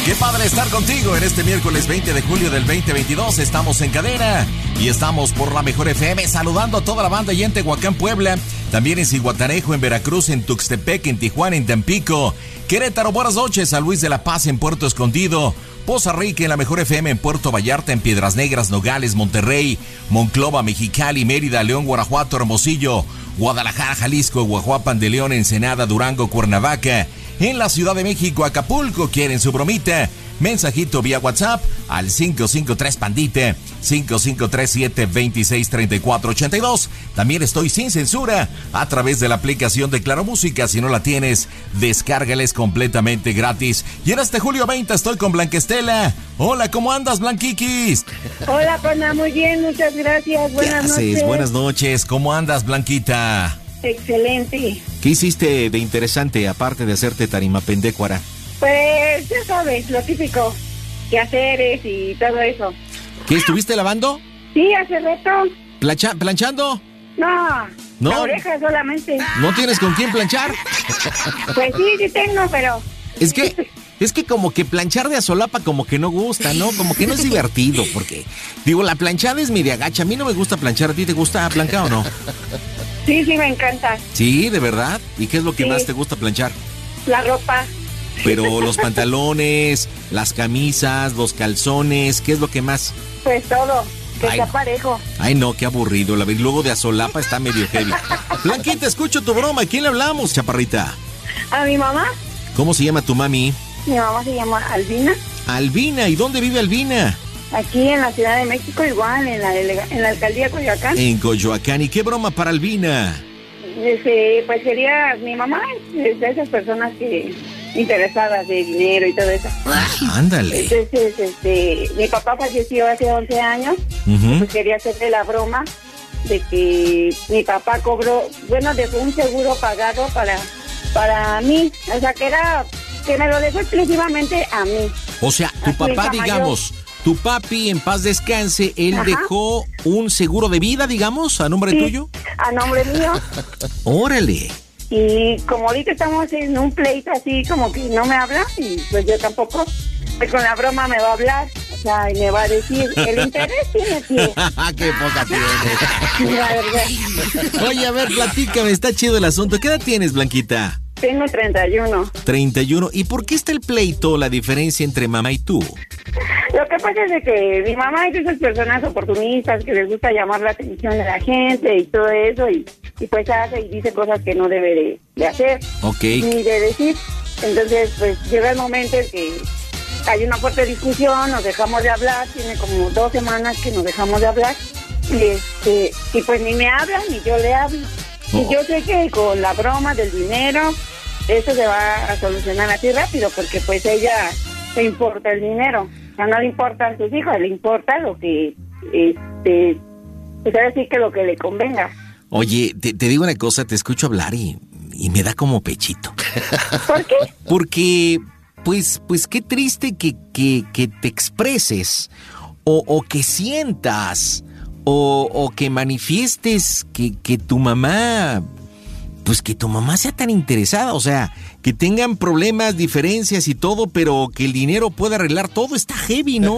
Qué padre estar contigo en este miércoles 20 de julio del 2022. Estamos en cadena y estamos por la Mejor FM, saludando a toda la banda allá en Tehuacán, Puebla, también en Zihuatanejo, en Veracruz, en Tuxtepec, en Tijuana, en Tampico, Querétaro, buenas noches, San Luis de la Paz, en Puerto Escondido, Poza Rica, en la Mejor FM, en Puerto Vallarta, en Piedras Negras, Nogales, Monterrey, Monclova, Mexicali, Mérida, León, Guanajuato, Hermosillo, Guadalajara, Jalisco, Guajuapan de León, Ensenada, Durango, Cuernavaca, en la Ciudad de México, Acapulco. ¿Quieren su bromita? Mensajito vía WhatsApp al 553 Pandita 5537263482. También estoy sin censura a través de la aplicación de Claro Música. Si no la tienes, descárgales completamente gratis. Y en este julio 20 estoy con Blanca Estela. Hola, ¿cómo andas, Blanquiquis? Hola, pana, muy bien, muchas gracias. Buenas noches. Buenas noches. ¿Cómo andas, Blanquita? Excelente. ¿Qué hiciste de interesante aparte de hacerte tarimapendecuara? Pues ya sabes, lo típico, quehaceres y todo eso. ¿Qué, estuviste lavando? Sí, hace rato. ¿Planchando? No, la oreja solamente. ¿No tienes con quién planchar? Pues sí tengo, pero... Es que como que planchar de a solapa como que no gusta, ¿no? Como que no es divertido, porque... Digo, la planchada es media gacha. A mí no me gusta planchar. ¿A ti te gusta planchar o no? Sí, me encanta. ¿Sí, de verdad? ¿Y qué es lo que más te gusta planchar? La ropa. Pero los pantalones, las camisas, los calzones, ¿qué es lo que más? Pues todo, que sea parejo. Ay, no, qué aburrido. La luego de a solapa está medio heavy. Blanquita, escucho tu broma. ¿A quién le hablamos, chaparrita? A mi mamá. ¿Cómo se llama tu mami? Mi mamá se llama Albina. Albina, ¿y dónde vive Albina? Aquí en la Ciudad de México, igual, en la alcaldía Coyoacán. En Coyoacán. ¿Y qué broma para Albina? Pues sería, mi mamá es de esas personas que interesadas de dinero y todo eso. Ándale. Entonces, mi papá falleció hace 11 años. Pues quería hacerle la broma de que mi papá dejó un seguro pagado para mí. O sea, que me lo dejó exclusivamente a mí. O sea, tu papá, digamos, tu papi, en paz descanse, él dejó un seguro de vida, digamos, a nombre tuyo. A nombre mío. Órale. Y como ahorita estamos en un pleito así, como que no me habla, y pues yo tampoco, pues con la broma me va a hablar, o sea, y me va a decir, el interés tiene tío. ¡Qué poca tiene! La verdad. Oye, a ver, platícame, está chido el asunto. ¿Qué edad tienes, Blanquita? Tengo 31. 31. ¿Y por qué está el pleito, la diferencia entre mamá y tú? Lo que pasa es de que mi mamá es de esas personas oportunistas que les gusta llamar la atención de la gente y todo eso, y pues hace y dice cosas que no debe de hacer. Ok. Ni de decir. Entonces, pues llega el momento en que hay una fuerte discusión, nos dejamos de hablar, tiene como 2 semanas que nos dejamos de hablar, y pues ni me habla ni yo le hablo. Y yo sé que con la broma del dinero, eso se va a solucionar así rápido, porque pues ella le importa el dinero. O sea, no le importan sus hijos, le importa lo que, pues ahora sí que lo que le convenga. Oye, te digo una cosa, te escucho hablar y me da como pechito. ¿Por qué? Porque, pues qué triste que te expreses o que sientas o que manifiestes que tu mamá, pues que tu mamá sea tan interesada, o sea, que tengan problemas, diferencias y todo, pero que el dinero pueda arreglar todo, está heavy, ¿no?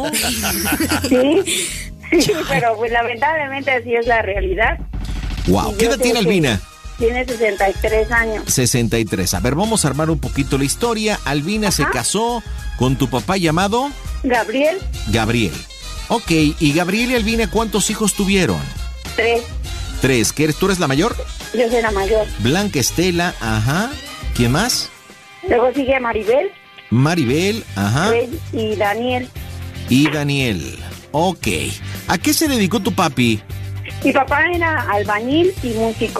Sí, pero pues lamentablemente así es la realidad. Wow, ¿qué edad tiene Albina? Tiene 63 años. 63. A ver, vamos a armar un poquito la historia. Albina se casó con tu papá llamado... Gabriel. Ok, y Gabriel y Albina, ¿cuántos hijos tuvieron? 3. ¿Tú eres la mayor? Yo soy la mayor. Blanca Estela, ajá. ¿Quién más? Luego sigue Maribel, ajá. Y Daniel. Ok. ¿A qué se dedicó tu papi? Mi papá era albañil y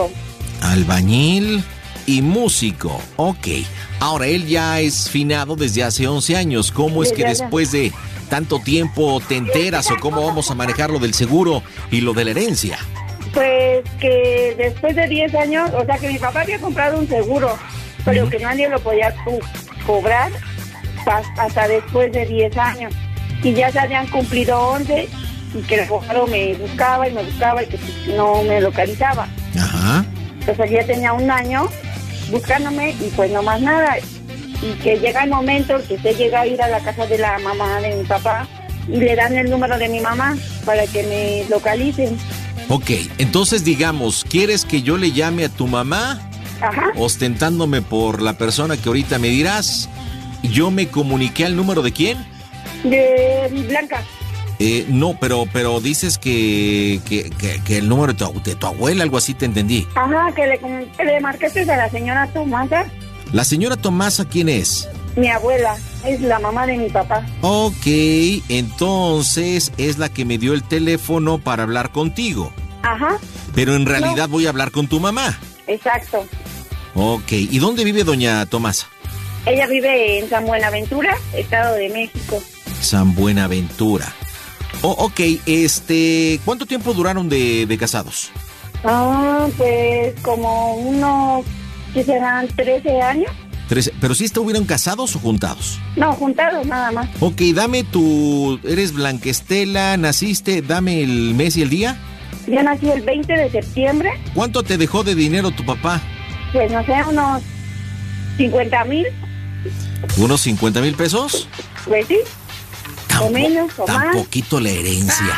músico. Ok. Ahora, él ya es finado desde hace 11 años. ¿Cómo es que después de tanto tiempo te enteras o cómo vamos a manejar lo del seguro y lo de la herencia? Pues que después de 10 años, o sea que mi papá había comprado un seguro, pero que nadie lo podía cobrar hasta después de 10 años. Y ya se habían cumplido 11 y que el abogado me buscaba y que no me localizaba. Ajá. Entonces ya tenía un año buscándome y pues no más nada. y que llega el momento que usted llega a ir a la casa de la mamá de mi papá y le dan el número de mi mamá para que me localicen. Ok, entonces digamos, ¿quieres que yo le llame a tu mamá? Ajá. Ostentándome por la persona que ahorita me dirás. ¿Yo me comuniqué al número de quién? De Blanca. No, pero dices que el número de tu abuela, algo así te entendí. Ajá, que le marcaste a la señora Tomasa. ¿La señora Tomasa quién es? Mi abuela, es la mamá de mi papá. Ok, entonces es la que me dio el teléfono para hablar contigo. Ajá. Pero en realidad voy a hablar con tu mamá. Exacto. Ok, ¿y dónde vive doña Tomasa? Ella vive en San Buenaventura, Estado de México. San Buenaventura. Ok, ¿cuánto tiempo duraron de casados? Pues como unos, ¿qué serán? 13 años. 13, ¿pero sí estuvieron casados o juntados? No, juntados nada más. Ok, dame eres Blanca Estela, naciste, dame el mes y el día. Yo nací el 20 de septiembre. ¿Cuánto te dejó de dinero tu papá? Pues no sé, unos 50,000. ¿Unos 50,000 pesos? Pues sí. O menos, o más. Tan poquito la herencia.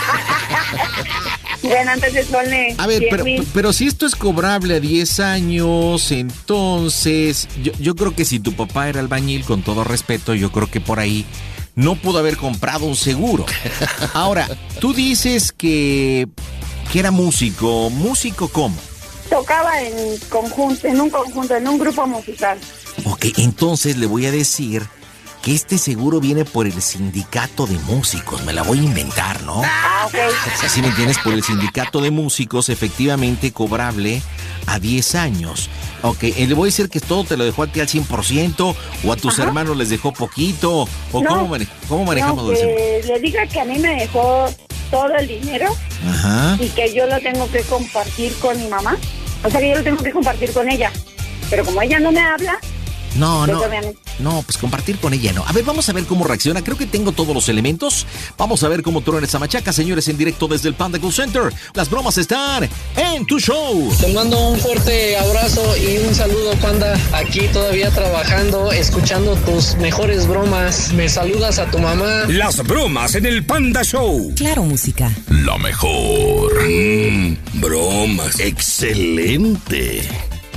Bueno, entonces ponle. A ver, pero si esto es cobrable a 10 años, entonces yo creo que si tu papá era albañil, con todo respeto, yo creo que por ahí no pudo haber comprado un seguro. Ahora, tú dices que era músico. ¿Músico cómo? Tocaba en un grupo musical. Ok, entonces le voy a decir que este seguro viene por el sindicato de músicos. Me la voy a inventar, ¿no? Ah, ok. Así me entiendes, por el sindicato de músicos, efectivamente cobrable a 10 años. Ok, le voy a decir que todo te lo dejó a ti al 100% o a tus hermanos les dejó poquito. ¿O no, cómo manejamos no, que le diga que a mí me dejó todo el dinero. Ajá. Y que yo lo tengo que compartir con mi mamá. O sea, que yo lo tengo que compartir con ella. Pero como ella no me habla... No, pues compartir con ella no. A ver, vamos a ver cómo reacciona. Creo que tengo todos los elementos. Vamos a ver cómo truena esa machaca, señores, en directo desde el Panda Cool Center. Las bromas están en tu show. Te mando un fuerte abrazo y un saludo, Panda. Aquí todavía trabajando, escuchando tus mejores bromas. Me saludas a tu mamá. Las bromas en el Panda Show. Claro, música. La mejor. Bromas. Excelente.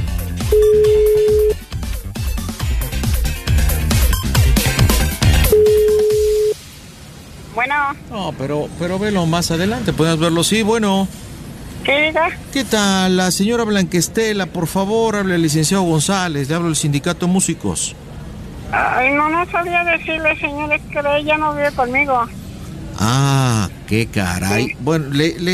Bueno. No, pero velo más adelante, podemos verlo. Sí, bueno. ¿Qué diga? ¿Qué tal? La señora Blanca Estela, por favor, hable al licenciado González, le hablo del sindicato de músicos. Ay, no sabía decirle, señor, es que ella no vive conmigo. Ah, qué caray. Sí. Bueno,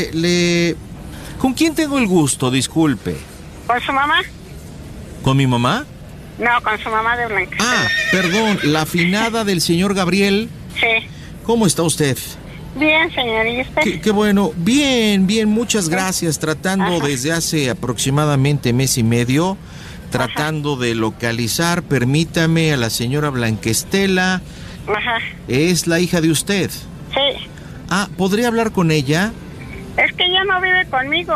¿con quién tengo el gusto? Disculpe. ¿Con su mamá? ¿Con mi mamá? No, con su mamá de Blanca. Ah, perdón, la afinada del señor Gabriel. Sí. ¿Cómo está usted? Bien, señor, ¿y usted? Qué bueno. Bien, muchas gracias. Tratando desde hace aproximadamente mes y medio, tratando de localizar, permítame, a la señora Blanca Estela. Ajá. ¿Es la hija de usted? Sí. Ah, ¿podría hablar con ella? Es que ella no vive conmigo.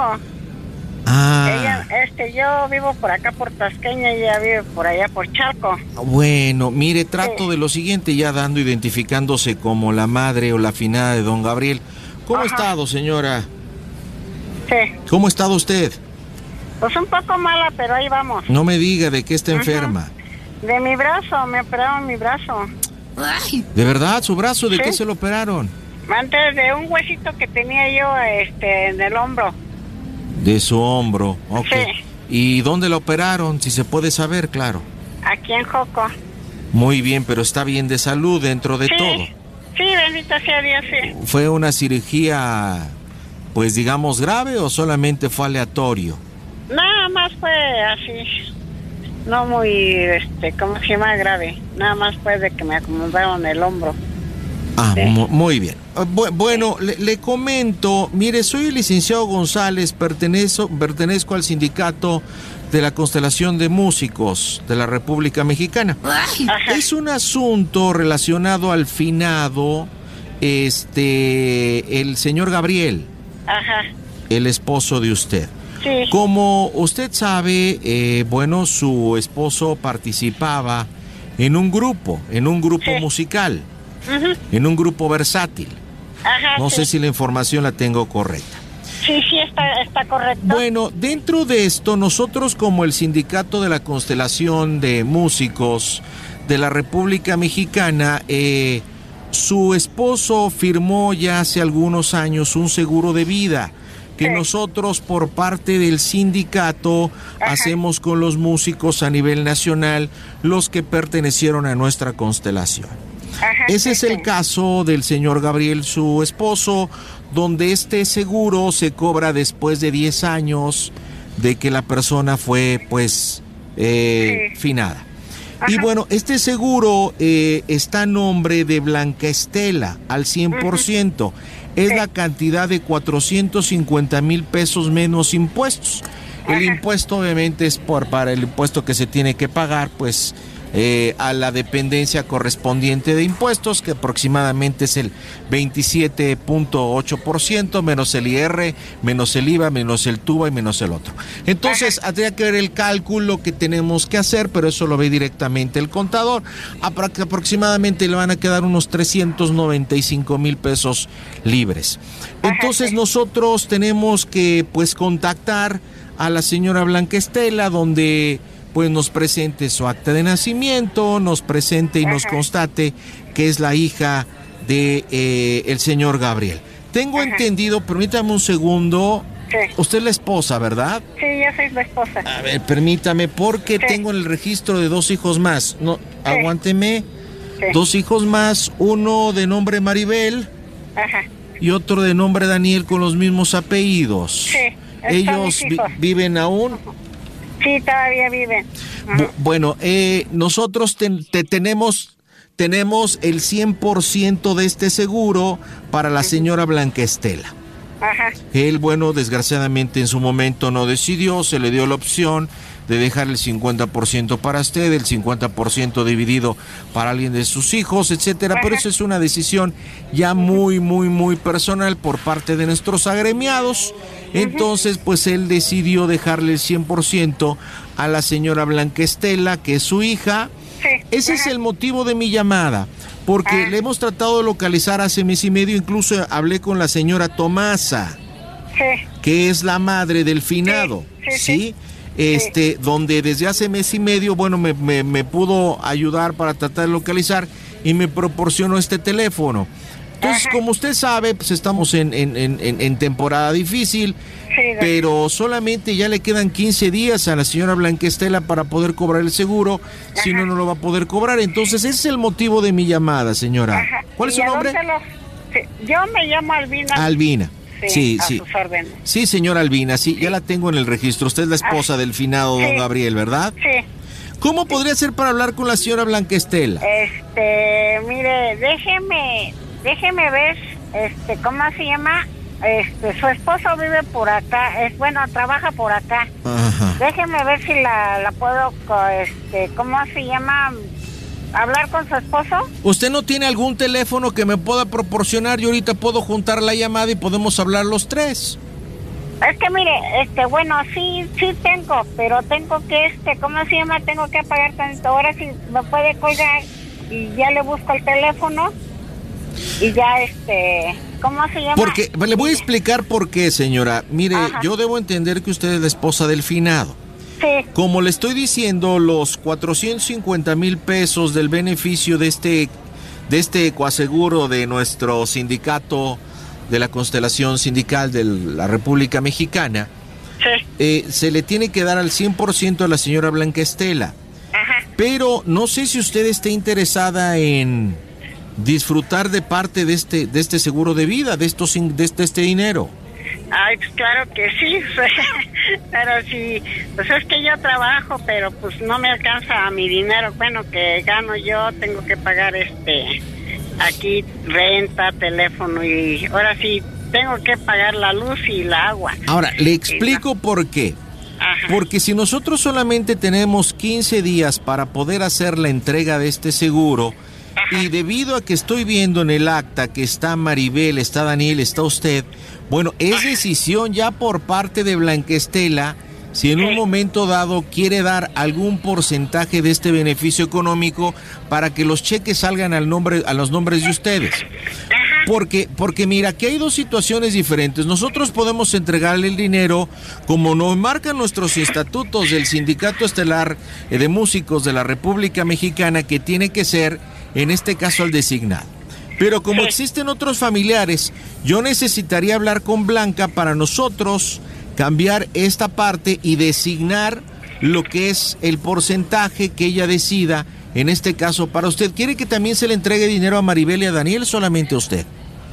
Ah. Yo vivo por acá por Tasqueña y ella vive por allá por Chalco. Bueno, mire, trato de lo siguiente, ya identificándose como la madre o la afinada de don Gabriel. ¿Cómo ha estado, señora? Sí. ¿Cómo ha estado usted? Pues un poco mala, pero ahí vamos. No me diga de qué está enferma. De mi brazo, me operaron mi brazo. Ay. ¿De verdad? ¿Su brazo? ¿De qué se lo operaron? Antes de un huesito que tenía yo en el hombro. De su hombro, ok. Sí. ¿Y dónde la operaron? Si se puede saber, claro. Aquí en Joco. Muy bien, pero está bien de salud dentro de todo. Sí, bendito sea Dios, sí. ¿Fue una cirugía, pues digamos, grave o solamente fue aleatorio? Nada más fue así, no muy, ¿cómo se llama? Grave. Nada más fue de que me acomodaron el hombro. Ah, sí. Muy bien. Bueno, le comento, mire, soy el licenciado González, pertenezco al sindicato de la Constelación de Músicos de la República Mexicana. Ajá. Es un asunto relacionado al finado, el señor Gabriel. Ajá. El esposo de usted. Sí. Como usted sabe, su esposo participaba en un grupo musical, en un grupo versátil. Ajá, no sé si la información la tengo correcta. Sí, está correcto. Bueno, dentro de esto, nosotros como el Sindicato de la Constelación de Músicos de la República Mexicana, su esposo firmó ya hace algunos años un seguro de vida que nosotros por parte del sindicato hacemos con los músicos a nivel nacional, los que pertenecieron a nuestra constelación. Ese es el caso del señor Gabriel, su esposo, donde este seguro se cobra después de 10 años de que la persona fue, pues, finada. Y bueno, este seguro está a nombre de Blanca Estela al 100%. Es la cantidad de 450,000 pesos menos impuestos. El impuesto obviamente es para el impuesto que se tiene que pagar, pues, a la dependencia correspondiente de impuestos, que aproximadamente es el 27.8%, menos el IR, menos el IVA, menos el TUBA y menos el otro. Entonces, habría que ver el cálculo que tenemos que hacer, pero eso lo ve directamente el contador. Aproximadamente le van a quedar unos 395,000 pesos libres. Entonces, nosotros tenemos que, pues, contactar a la señora Blanca Estela, donde pues nos presente su acta de nacimiento, nos presente y nos constate que es la hija de el señor Gabriel. Tengo entendido, permítame un segundo, usted es la esposa, ¿verdad? Sí, yo soy la esposa. A ver, permítame, porque tengo en el registro de 2 hijos más. No, aguánteme. 2 hijos más, uno de nombre Maribel y otro de nombre Daniel con los mismos apellidos. ¿Ellos viven aún? Sí, todavía viven. Bueno, nosotros tenemos el 100% de este seguro para la señora Blanca Estela. Él, bueno, desgraciadamente en su momento no decidió, se le dio la opción de dejar el 50% para usted, el 50% dividido para alguien de sus hijos, etcétera, pero eso es una decisión ya muy personal por parte de nuestros agremiados. Entonces, pues él decidió dejarle el 100% a la señora Blanca Estela, que es su hija. Ese es el motivo de mi llamada, porque le hemos tratado de localizar hace mes y medio, incluso hablé con la señora Tomasa, que es la madre del finado, ¿sí? Donde desde hace mes y medio, bueno, me pudo ayudar para tratar de localizar y me proporcionó este teléfono. Entonces, como usted sabe, pues estamos en temporada difícil, pero solamente ya le quedan 15 días a la señora Blanca Estela para poder cobrar el seguro, si no, no lo va a poder cobrar. Entonces, ese es el motivo de mi llamada, señora. ¿Cuál es su nombre? Yo me llamo Albina. Albina. Sí. Sus órdenes. Sí, señora Albina, sí, ya la tengo en el registro. Usted es la esposa del finado don Gabriel, ¿verdad? Sí. ¿Cómo podría ser para hablar con la señora Blanca Estela? Mire, déjeme ver, ¿cómo se llama? Su esposo vive por acá, trabaja por acá. Déjeme ver si la puedo, ¿cómo se llama? ¿Hablar con su esposo? ¿Usted no tiene algún teléfono que me pueda proporcionar? Yo ahorita puedo juntar la llamada y podemos hablar los tres. Es que mire, sí tengo, pero tengo que, ¿cómo se llama? Tengo que apagar tanto. Ahora sí me puede colgar y ya le busco el teléfono y ya, ¿cómo se llama? Porque le voy a explicar por qué, señora. Mire, yo debo entender que usted es la esposa del finado. Sí. Como le estoy diciendo, los 450,000 pesos del beneficio de este coaseguro de nuestro sindicato de la Constelación Sindical de la República Mexicana, se le tiene que dar al 100% a la señora Blanca Estela. Pero no sé si usted esté interesada en disfrutar de parte de este seguro de vida, de este dinero. Ay, pues claro que sí, pero sí, pues es que yo trabajo, pero pues no me alcanza mi dinero, que gano yo, tengo que pagar aquí renta, teléfono y ahora sí tengo que pagar la luz y la agua. Ahora, le explico por qué. Porque si nosotros solamente tenemos 15 días para poder hacer la entrega de este seguro, y debido a que estoy viendo en el acta que está Maribel, está Daniel, está usted, bueno, es decisión ya por parte de Blanca Estela si en un momento dado quiere dar algún porcentaje de este beneficio económico para que los cheques salgan a los nombres de ustedes. Porque mira, aquí hay dos situaciones diferentes. Nosotros podemos entregarle el dinero como nos marcan nuestros estatutos del Sindicato Estelar de Músicos de la República Mexicana, que tiene que ser, en este caso, el designado. Pero como existen otros familiares, yo necesitaría hablar con Blanca para nosotros cambiar esta parte y designar lo que es el porcentaje que ella decida. En este caso, para usted, ¿quiere que también se le entregue dinero a Maribel y a Daniel, solamente a usted?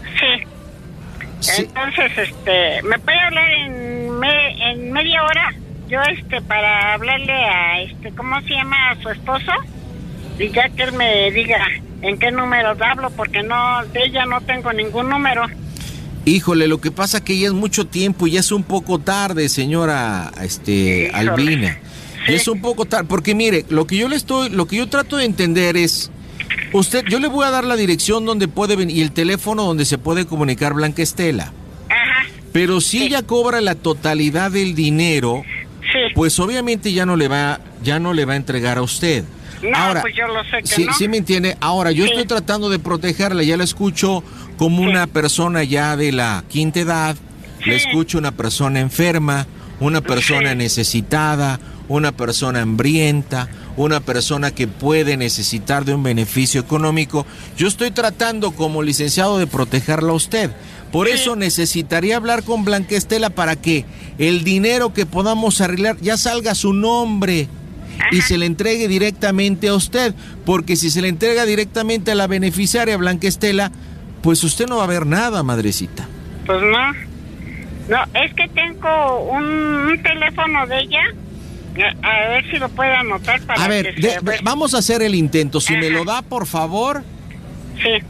Sí. Entonces, ¿me puede hablar en media hora? Yo, para hablarle a, ¿cómo se llama? A su esposo. Y ya que él me diga en qué número hablo, porque de ella no tengo ningún número. Híjole, lo que pasa que ya es mucho tiempo y ya es un poco tarde, señora, Albina. Sí. Es un poco tarde, porque mire, lo que yo trato de entender es, yo le voy a dar la dirección donde puede venir y el teléfono donde se puede comunicar Blanca Estela. Ajá. Pero si ella cobra la totalidad del dinero, pues obviamente ya no le va a entregar a usted. No, ahora, pues yo lo sé que no. Sí me entiende. Ahora, yo estoy tratando de protegerla, ya la escucho como una persona ya de la quinta edad, la escucho una persona enferma, una persona necesitada, una persona hambrienta, una persona que puede necesitar de un beneficio económico. Yo estoy tratando como licenciado de protegerla a usted. Por eso necesitaría hablar con Blanca Estela para que el dinero que podamos arreglar ya salga a su nombre y se le entregue directamente a usted, porque si se le entrega directamente a la beneficiaria Blanca Estela, pues usted no va a ver nada, madrecita. Pues no, es que tengo un teléfono de ella. A ver si lo puede anotar para a ver, vamos a hacer el intento. Si me lo da, por favor. Sí.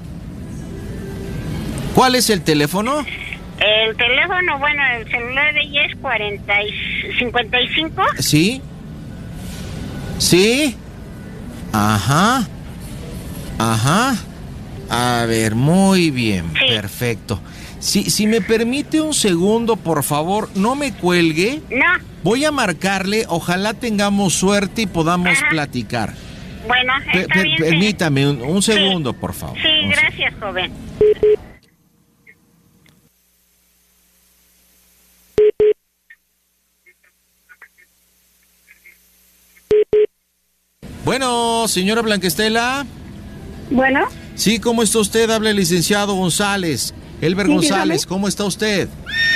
¿Cuál es el teléfono? El teléfono, bueno, el celular de ella es 55. Sí. Sí. Ajá. A ver, muy bien, perfecto. Si me permite un segundo, por favor, no me cuelgue. No. Voy a marcarle, ojalá tengamos suerte y podamos platicar. Bueno, está bien. Permítame un segundo, por favor. Sí, gracias, joven. Bueno, señora Blanca Estela. Bueno. Sí, ¿cómo está usted? Habla el licenciado González. Elber González, dígame. ¿Cómo está usted?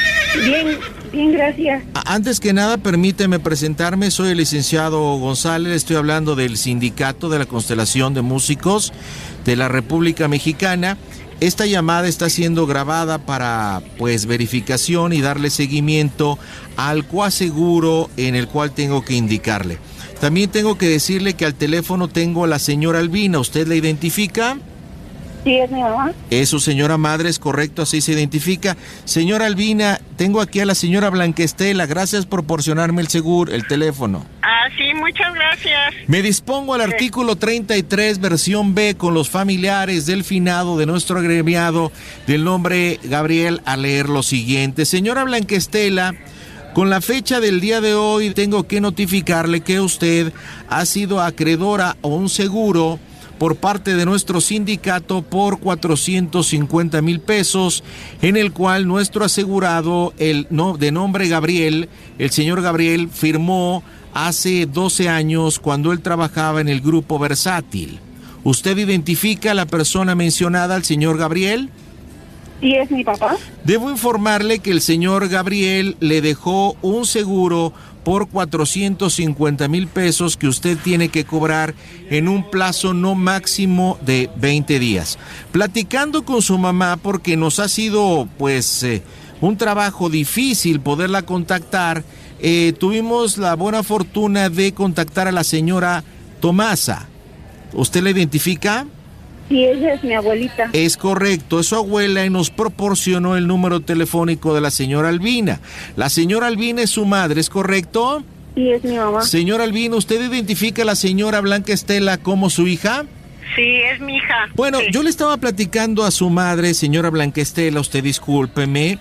Bien, gracias. Antes que nada, permíteme presentarme. Soy el licenciado González. Estoy hablando del Sindicato de la Constelación de Músicos de la República Mexicana. Esta llamada está siendo grabada para, verificación y darle seguimiento al coaseguro en el cual tengo que indicarle. También tengo que decirle que al teléfono tengo a la señora Albina. ¿Usted la identifica? Sí, es mi mamá. Es su señora madre, es correcto, así se identifica. Señora Albina, tengo aquí a la señora Blanca Estela. Gracias por proporcionarme el teléfono. Ah, sí, muchas gracias. Me dispongo al artículo 33, versión B, con los familiares del finado de nuestro agremiado del nombre Gabriel, a leer lo siguiente. Señora Blanca Estela, con la fecha del día de hoy tengo que notificarle que usted ha sido acreedora a un seguro por parte de nuestro sindicato por 450,000 pesos, en el cual nuestro asegurado, de nombre Gabriel, el señor Gabriel, firmó hace 12 años cuando él trabajaba en el grupo Versátil. ¿Usted identifica a la persona mencionada, al señor Gabriel? Sí, es mi papá. Debo informarle que el señor Gabriel le dejó un seguro por 450,000 pesos que usted tiene que cobrar en un plazo no máximo de 20 días. Platicando con su mamá, porque nos ha sido un trabajo difícil poderla contactar, tuvimos la buena fortuna de contactar a la señora Tomasa. ¿Usted la identifica? Sí, ella es mi abuelita. Es correcto, es su abuela y nos proporcionó el número telefónico de la señora Albina. La señora Albina es su madre, ¿es correcto? Sí, es mi mamá. Señora Albina, ¿usted identifica a la señora Blanca Estela como su hija? Sí, es mi hija. Bueno, sí. Yo le estaba platicando a su madre, señora Blanca Estela, usted discúlpeme,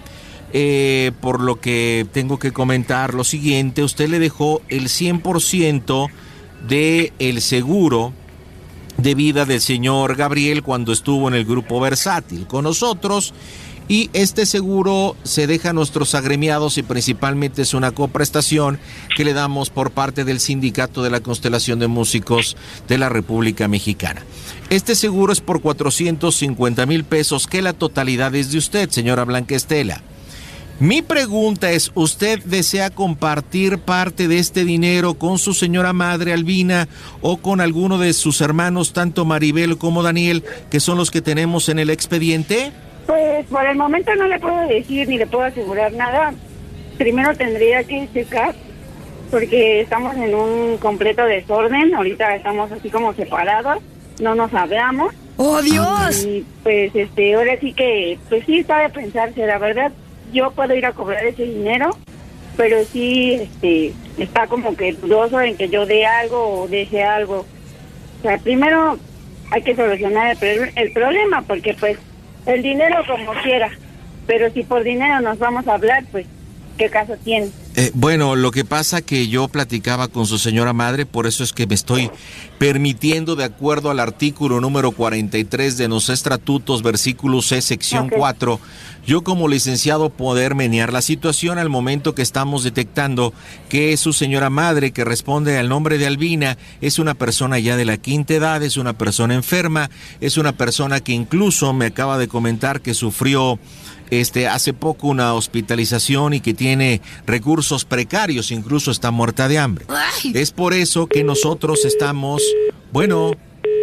por lo que tengo que comentar lo siguiente: usted le dejó el 100% del seguro de vida del señor Gabriel cuando estuvo en el grupo Versátil con nosotros, y este seguro se deja a nuestros agremiados y principalmente es una coprestación que le damos por parte del Sindicato de la Constelación de Músicos de la República Mexicana. Este seguro es por 450,000 pesos, que la totalidad es de usted, señora Blanca Estela. Mi pregunta es, ¿usted desea compartir parte de este dinero con su señora madre Albina o con alguno de sus hermanos, tanto Maribel como Daniel, que son los que tenemos en el expediente? Pues por el momento no le puedo decir ni le puedo asegurar nada. Primero tendría que checar, porque estamos en un completo desorden. Ahorita estamos así como separados, no nos hablamos. ¡Oh, Dios! Y pues ahora sí que, pues sí está de pensarse, la verdad. Yo puedo ir a cobrar ese dinero, pero sí está como que dudoso en que yo dé algo o deje algo. O sea, primero hay que solucionar el problema, porque pues el dinero como quiera, pero si por dinero nos vamos a hablar, pues ¿qué caso tiene? Bueno, lo que pasa que yo platicaba con su señora madre, por eso es que me estoy permitiendo, de acuerdo al artículo número 43 de los estatutos, versículo C, sección 4, yo como licenciado poder menear la situación al momento que estamos detectando que su señora madre, que responde al nombre de Albina, es una persona ya de la quinta edad, es una persona enferma, es una persona que incluso me acaba de comentar que sufrió hace poco una hospitalización y que tiene recursos precarios, incluso está muerta de hambre. Ay. Es por eso que nosotros estamos... Bueno.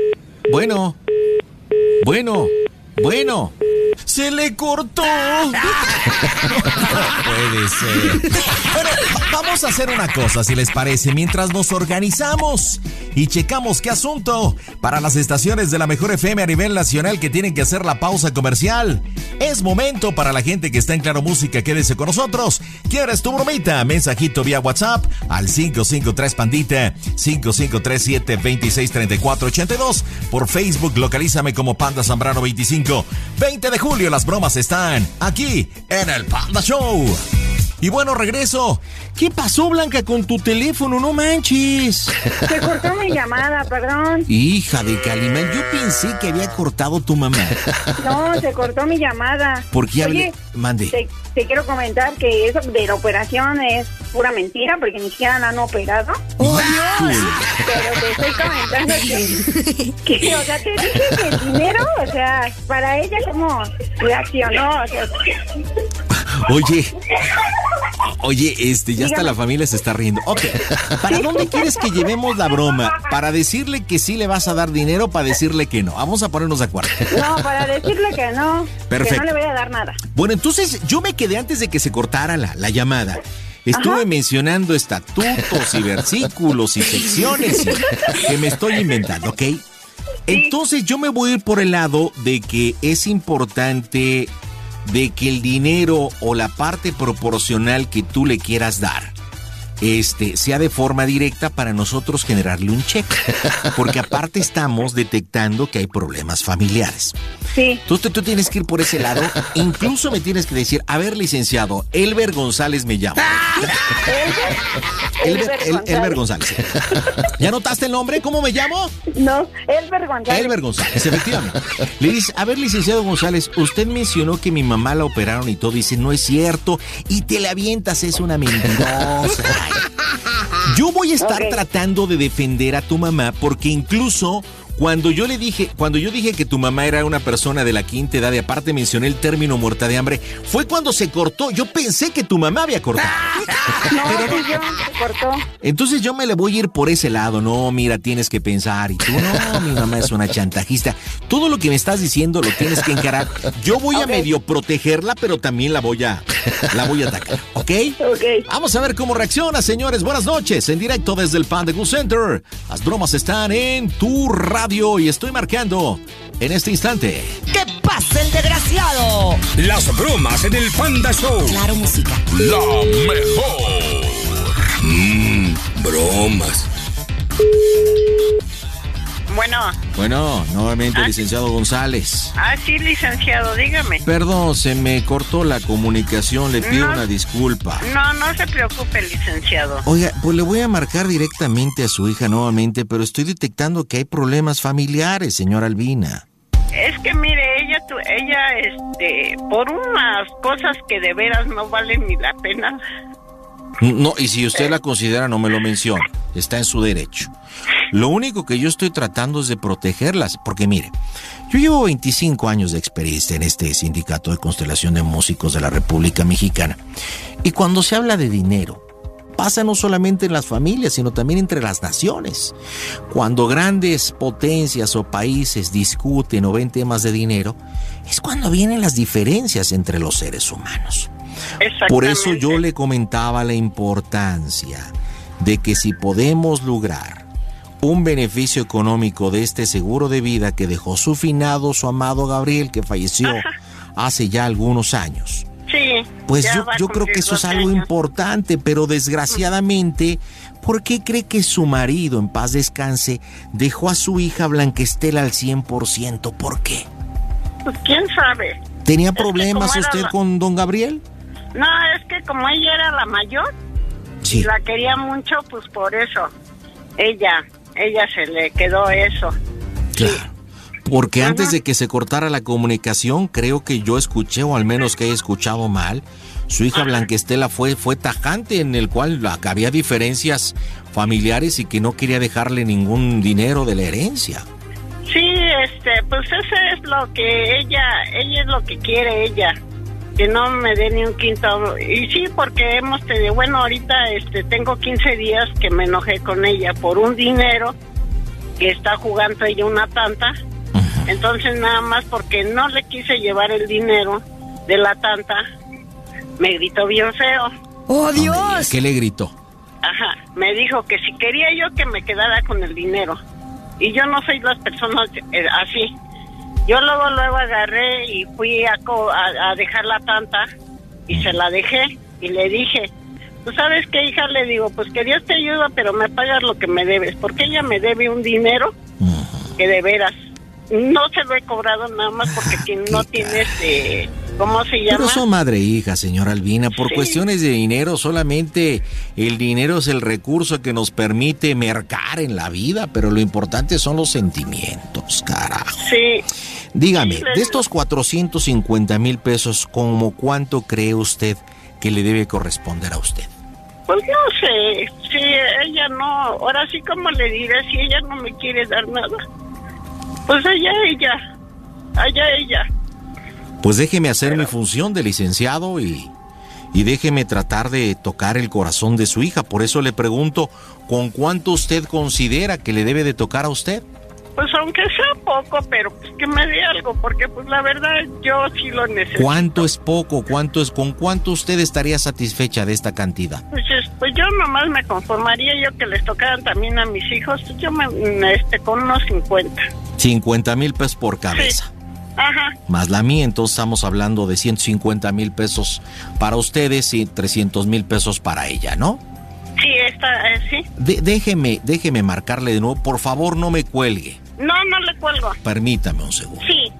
¡Se le cortó! No puede ser. Bueno, vamos a hacer una cosa, si les parece, mientras nos organizamos y checamos qué asunto para las estaciones de la mejor FM a nivel nacional que tienen que hacer la pausa comercial. Es momento para la gente que está en Claro Música, quédese con nosotros. ¿Quieres tu bromita? Mensajito vía WhatsApp al 553-PANDITA, 5537-263482. Por Facebook, localízame como Panda Zambrano 25. 20 de julio, las bromas están aquí en el Panda Show. Y bueno, regreso. ¿Qué pasó, Blanca, con tu teléfono? No manches. Se cortó mi llamada, perdón. Hija de Calimán, yo pensé que había cortado tu mamá. No, se cortó mi llamada. ¿Por qué hablé? Oye, Mande. Te quiero comentar que eso de la operación es pura mentira, porque ni siquiera la han operado. ¡Oh, Dios! Pero te estoy comentando que o sea, te dije que el dinero, o sea, para ella cómo reaccionó, o sea... Oye, ya hasta la familia se está riendo. Ok, ¿para dónde quieres que llevemos la broma? ¿Para decirle que sí le vas a dar dinero o para decirle que no? Vamos a ponernos de acuerdo. No, para decirle que no. Perfecto. Que no le voy a dar nada. Bueno, entonces yo me quedé antes de que se cortara la llamada. Estuve mencionando estatutos y versículos y secciones que me estoy inventando, ¿ok? Entonces yo me voy a ir por el lado de que es importante de que el dinero o la parte proporcional que tú le quieras dar sea de forma directa para nosotros generarle un cheque, porque aparte estamos detectando que hay problemas familiares. Sí. Entonces tú tienes que ir por ese lado. Incluso me tienes que decir, a ver, licenciado, Elber González me llama. Elber González. ¿Ya notaste el nombre? ¿Cómo me llamo? No, Elber González. Elber González, efectivamente. Le dice, a ver, licenciado González, usted mencionó que mi mamá la operaron y todo. Dice, no es cierto. Y te la avientas, es una mentirosa. Yo voy a estar tratando de defender a tu mamá, porque incluso cuando yo dije que tu mamá era una persona de la quinta edad, y aparte mencioné el término muerta de hambre, fue cuando se cortó. Yo pensé que tu mamá había cortado. No, se cortó. Entonces yo me le voy a ir por ese lado. No, mira, tienes que pensar. Y tú, no, mi mamá es una chantajista. Todo lo que me estás diciendo lo tienes que encarar. Yo voy a medio protegerla, pero también la voy a atacar, ¿ok? Ok. Vamos a ver cómo reacciona, señores. Buenas noches, en directo desde el Panda Cool Center. Las bromas están en tu radio y estoy marcando en este instante. ¡Que pase el desgraciado! Las bromas en el Panda Show. Claro Música. La mejor. Bromas. Bueno, nuevamente, licenciado González. Sí, licenciado, dígame. Perdón, se me cortó la comunicación, le pido una disculpa. No se preocupe, licenciado. Oiga, pues le voy a marcar directamente a su hija nuevamente, pero estoy detectando que hay problemas familiares, señora Albina. Es que mire, ella, por unas cosas que de veras no valen ni la pena. No, y si usted la considera, no me lo mencione. Está en su derecho. Lo único que yo estoy tratando es de protegerlas, porque mire, yo llevo 25 años de experiencia en este sindicato de Constelación de Músicos de la República Mexicana. Y cuando se habla de dinero, pasa no solamente en las familias, sino también entre las naciones. Cuando grandes potencias o países discuten o ven temas de dinero, es cuando vienen las diferencias entre los seres humanos. Por eso yo le comentaba la importancia de que si podemos lograr un beneficio económico de este seguro de vida que dejó su finado, su amado Gabriel, que falleció hace ya algunos años. Sí. Pues yo creo que eso es algo importante, pero desgraciadamente, ¿por qué cree que su marido, en paz descanse, dejó a su hija Blanca Estela al 100%? ¿Por qué? Pues quién sabe. ¿Tenía problemas usted con don Gabriel? No, es que como ella era la mayor, sí, y la quería mucho, pues por eso, ella se le quedó eso. Claro. Sí. Porque antes de que se cortara la comunicación, creo que yo escuché, o al menos que he escuchado mal, su hija Blanca Estela fue tajante, en el cual había diferencias familiares y que no quería dejarle ningún dinero de la herencia. Sí, pues eso es lo que ella es lo que quiere ella, que no me dé ni un quinto. Y sí, porque hemos tenido, bueno, ahorita tengo 15 días que me enojé con ella por un dinero que está jugando ella una tanta. Entonces nada más porque no le quise llevar el dinero de la tanta, me gritó bien feo. ¡Oh, Dios! ¿Qué le gritó? Me dijo que si quería yo que me quedara con el dinero. Y yo no soy las personas así. Yo luego agarré y fui a dejar la tanta y se la dejé y le dije, ¿tú sabes qué, hija? Le digo, pues que Dios te ayuda, pero me pagas lo que me debes, porque ella me debe un dinero que de veras no se lo he cobrado, nada más porque no tiene ¿cómo se llama? Pero son madre e hija, señora Albina. Por cuestiones de dinero, solamente el dinero es el recurso que nos permite mercar en la vida, pero lo importante son los sentimientos, carajo. Sí. Dígame, de estos 450,000 pesos, ¿cómo cuánto cree usted que le debe corresponder a usted? Pues no sé, si ella no, ahora sí como le diré, si ella no me quiere dar nada, pues allá ella. Pues déjeme hacer mi función de licenciado y déjeme tratar de tocar el corazón de su hija. Por eso le pregunto, ¿con cuánto usted considera que le debe de tocar a usted? Pues aunque sea poco, pero pues que me dé algo, porque pues la verdad yo sí lo necesito. ¿Cuánto es poco? ¿Con cuánto usted estaría satisfecha de esta cantidad? Pues yo nomás me conformaría yo que les tocaran también a mis hijos, yo con unos 50. 50,000 pesos por cabeza. Sí. Más la mía, entonces estamos hablando de 150,000 pesos para ustedes y 300,000 pesos para ella, ¿no? Sí, sí. Déjeme marcarle de nuevo, por favor, no me cuelgue. No le cuelgo. Permítame un segundo. Sí.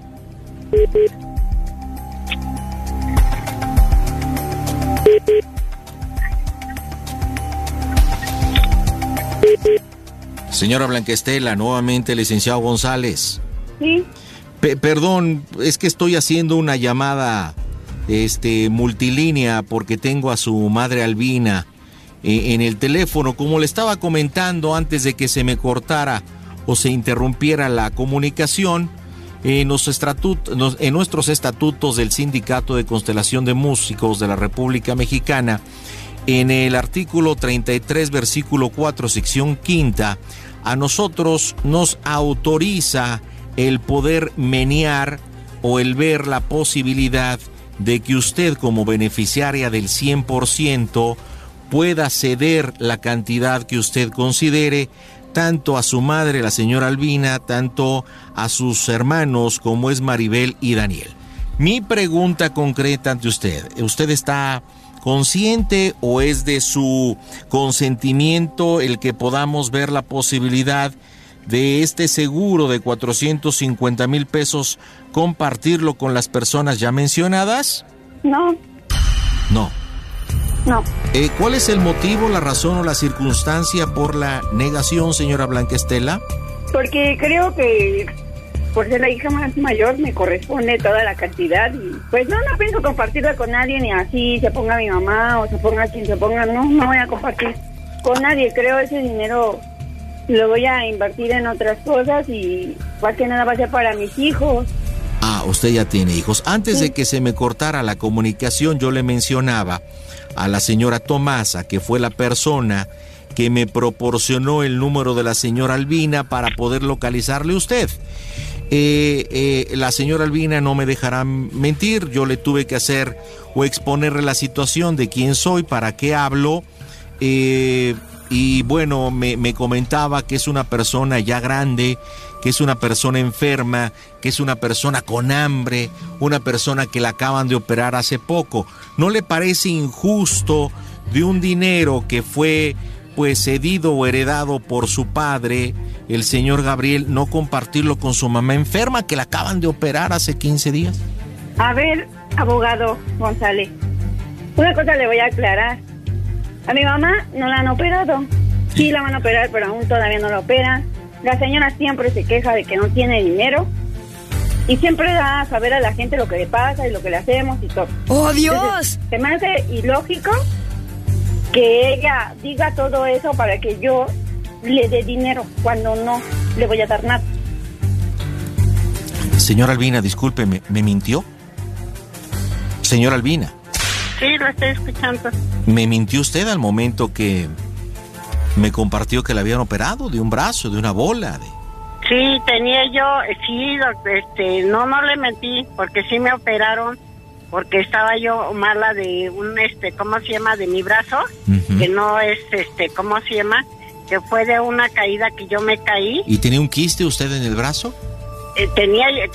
Señora Blanca Estela, nuevamente licenciado González. Sí. Perdón, es que estoy haciendo una llamada multilínea porque tengo a su madre Albina en el teléfono. Como le estaba comentando antes de que se me cortara o se interrumpiera la comunicación, en nuestros estatutos del Sindicato de Constelación de Músicos de la República Mexicana, en el artículo 33, versículo 4, sección quinta, a nosotros nos autoriza el poder menear o el ver la posibilidad de que usted, como beneficiaria del 100%, pueda ceder la cantidad que usted considere, tanto a su madre, la señora Albina, tanto a sus hermanos como es Maribel y Daniel. Mi pregunta concreta ante usted, ¿usted está consciente o es de su consentimiento el que podamos ver la posibilidad de este seguro de 450,000 pesos, compartirlo con las personas ya mencionadas? No, No. no. ¿Cuál es el motivo, la razón o la circunstancia por la negación, señora Blanca Estela? Porque creo que por ser la hija más mayor me corresponde toda la cantidad y pues no pienso compartirla con nadie, ni así se ponga mi mamá o se ponga quien se ponga, no voy a compartir con nadie. Creo ese dinero lo voy a invertir en otras cosas y más que nada va a ser para mis hijos. Ah, usted ya tiene hijos. Antes de que se me cortara la comunicación, yo le mencionaba a la señora Tomasa, que fue la persona que me proporcionó el número de la señora Albina para poder localizarle a usted. La señora Albina no me dejará mentir, yo le tuve que hacer o exponerle la situación de quién soy, para qué hablo, y bueno, me comentaba que es una persona ya grande, que es una persona enferma, que es una persona con hambre, una persona que la acaban de operar hace poco. ¿No le parece injusto de un dinero que fue pues cedido o heredado por su padre, el señor Gabriel, no compartirlo con su mamá enferma que la acaban de operar hace 15 días? A ver, abogado González, una cosa le voy a aclarar. A mi mamá no la han operado. Sí la van a operar, pero aún todavía no la operan. La señora siempre se queja de que no tiene dinero y siempre da a saber a la gente lo que le pasa y lo que le hacemos y todo. ¡Oh, Dios! Entonces, se me hace ilógico que ella diga todo eso para que yo le dé dinero cuando no le voy a dar nada. Señora Albina, discúlpeme, ¿me mintió? Señora Albina. Sí, lo estoy escuchando. ¿Me mintió usted al momento que me compartió que le habían operado de un brazo, de una bola? Sí, tenía yo, no le mentí, porque sí me operaron, porque estaba yo mala de un, ¿cómo se llama? De mi brazo, que no es, ¿cómo se llama? Que fue de una caída que yo me caí. ¿Y tenía un quiste usted en el brazo? Tenía el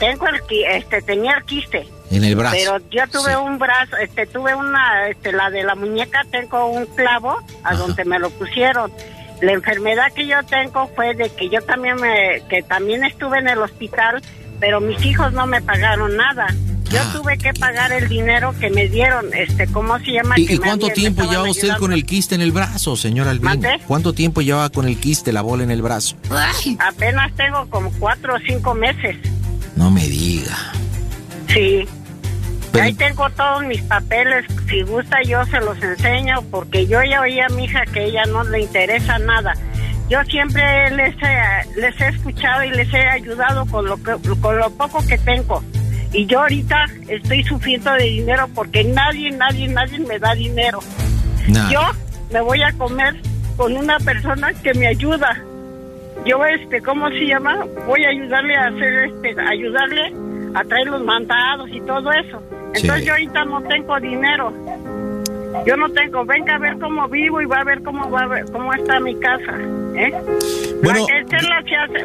quiste. En el brazo. Pero yo tuve un brazo, tuve una, la de la muñeca, tengo un clavo a donde me lo pusieron. La enfermedad que yo tengo fue de que yo también también estuve en el hospital, pero mis hijos no me pagaron nada. Yo tuve que pagar el dinero que me dieron, ¿cómo se llama? ¿Y cuánto tiempo lleva usted con el quiste en el brazo, señora Albina? ¿Mande? ¿Cuánto tiempo lleva con el quiste, la bola en el brazo? Apenas tengo como 4 o 5 meses. No me diga. Sí. Pero... ahí tengo todos mis papeles, si gusta yo se los enseño, porque yo ya oí a mi hija que ella no le interesa nada. Yo siempre les he escuchado y les he ayudado con lo poco que tengo. Y yo ahorita estoy sufriendo de dinero porque nadie me da dinero. Nada. Yo me voy a comer con una persona que me ayuda. Yo, ¿cómo se llama? Voy a ayudarle a hacer, ayudarle a traer los mandados y todo eso. Entonces Sí. yo ahorita no tengo dinero. Yo no tengo. Venga a ver cómo vivo y va a ver cómo está mi casa. Bueno, Blanca Estela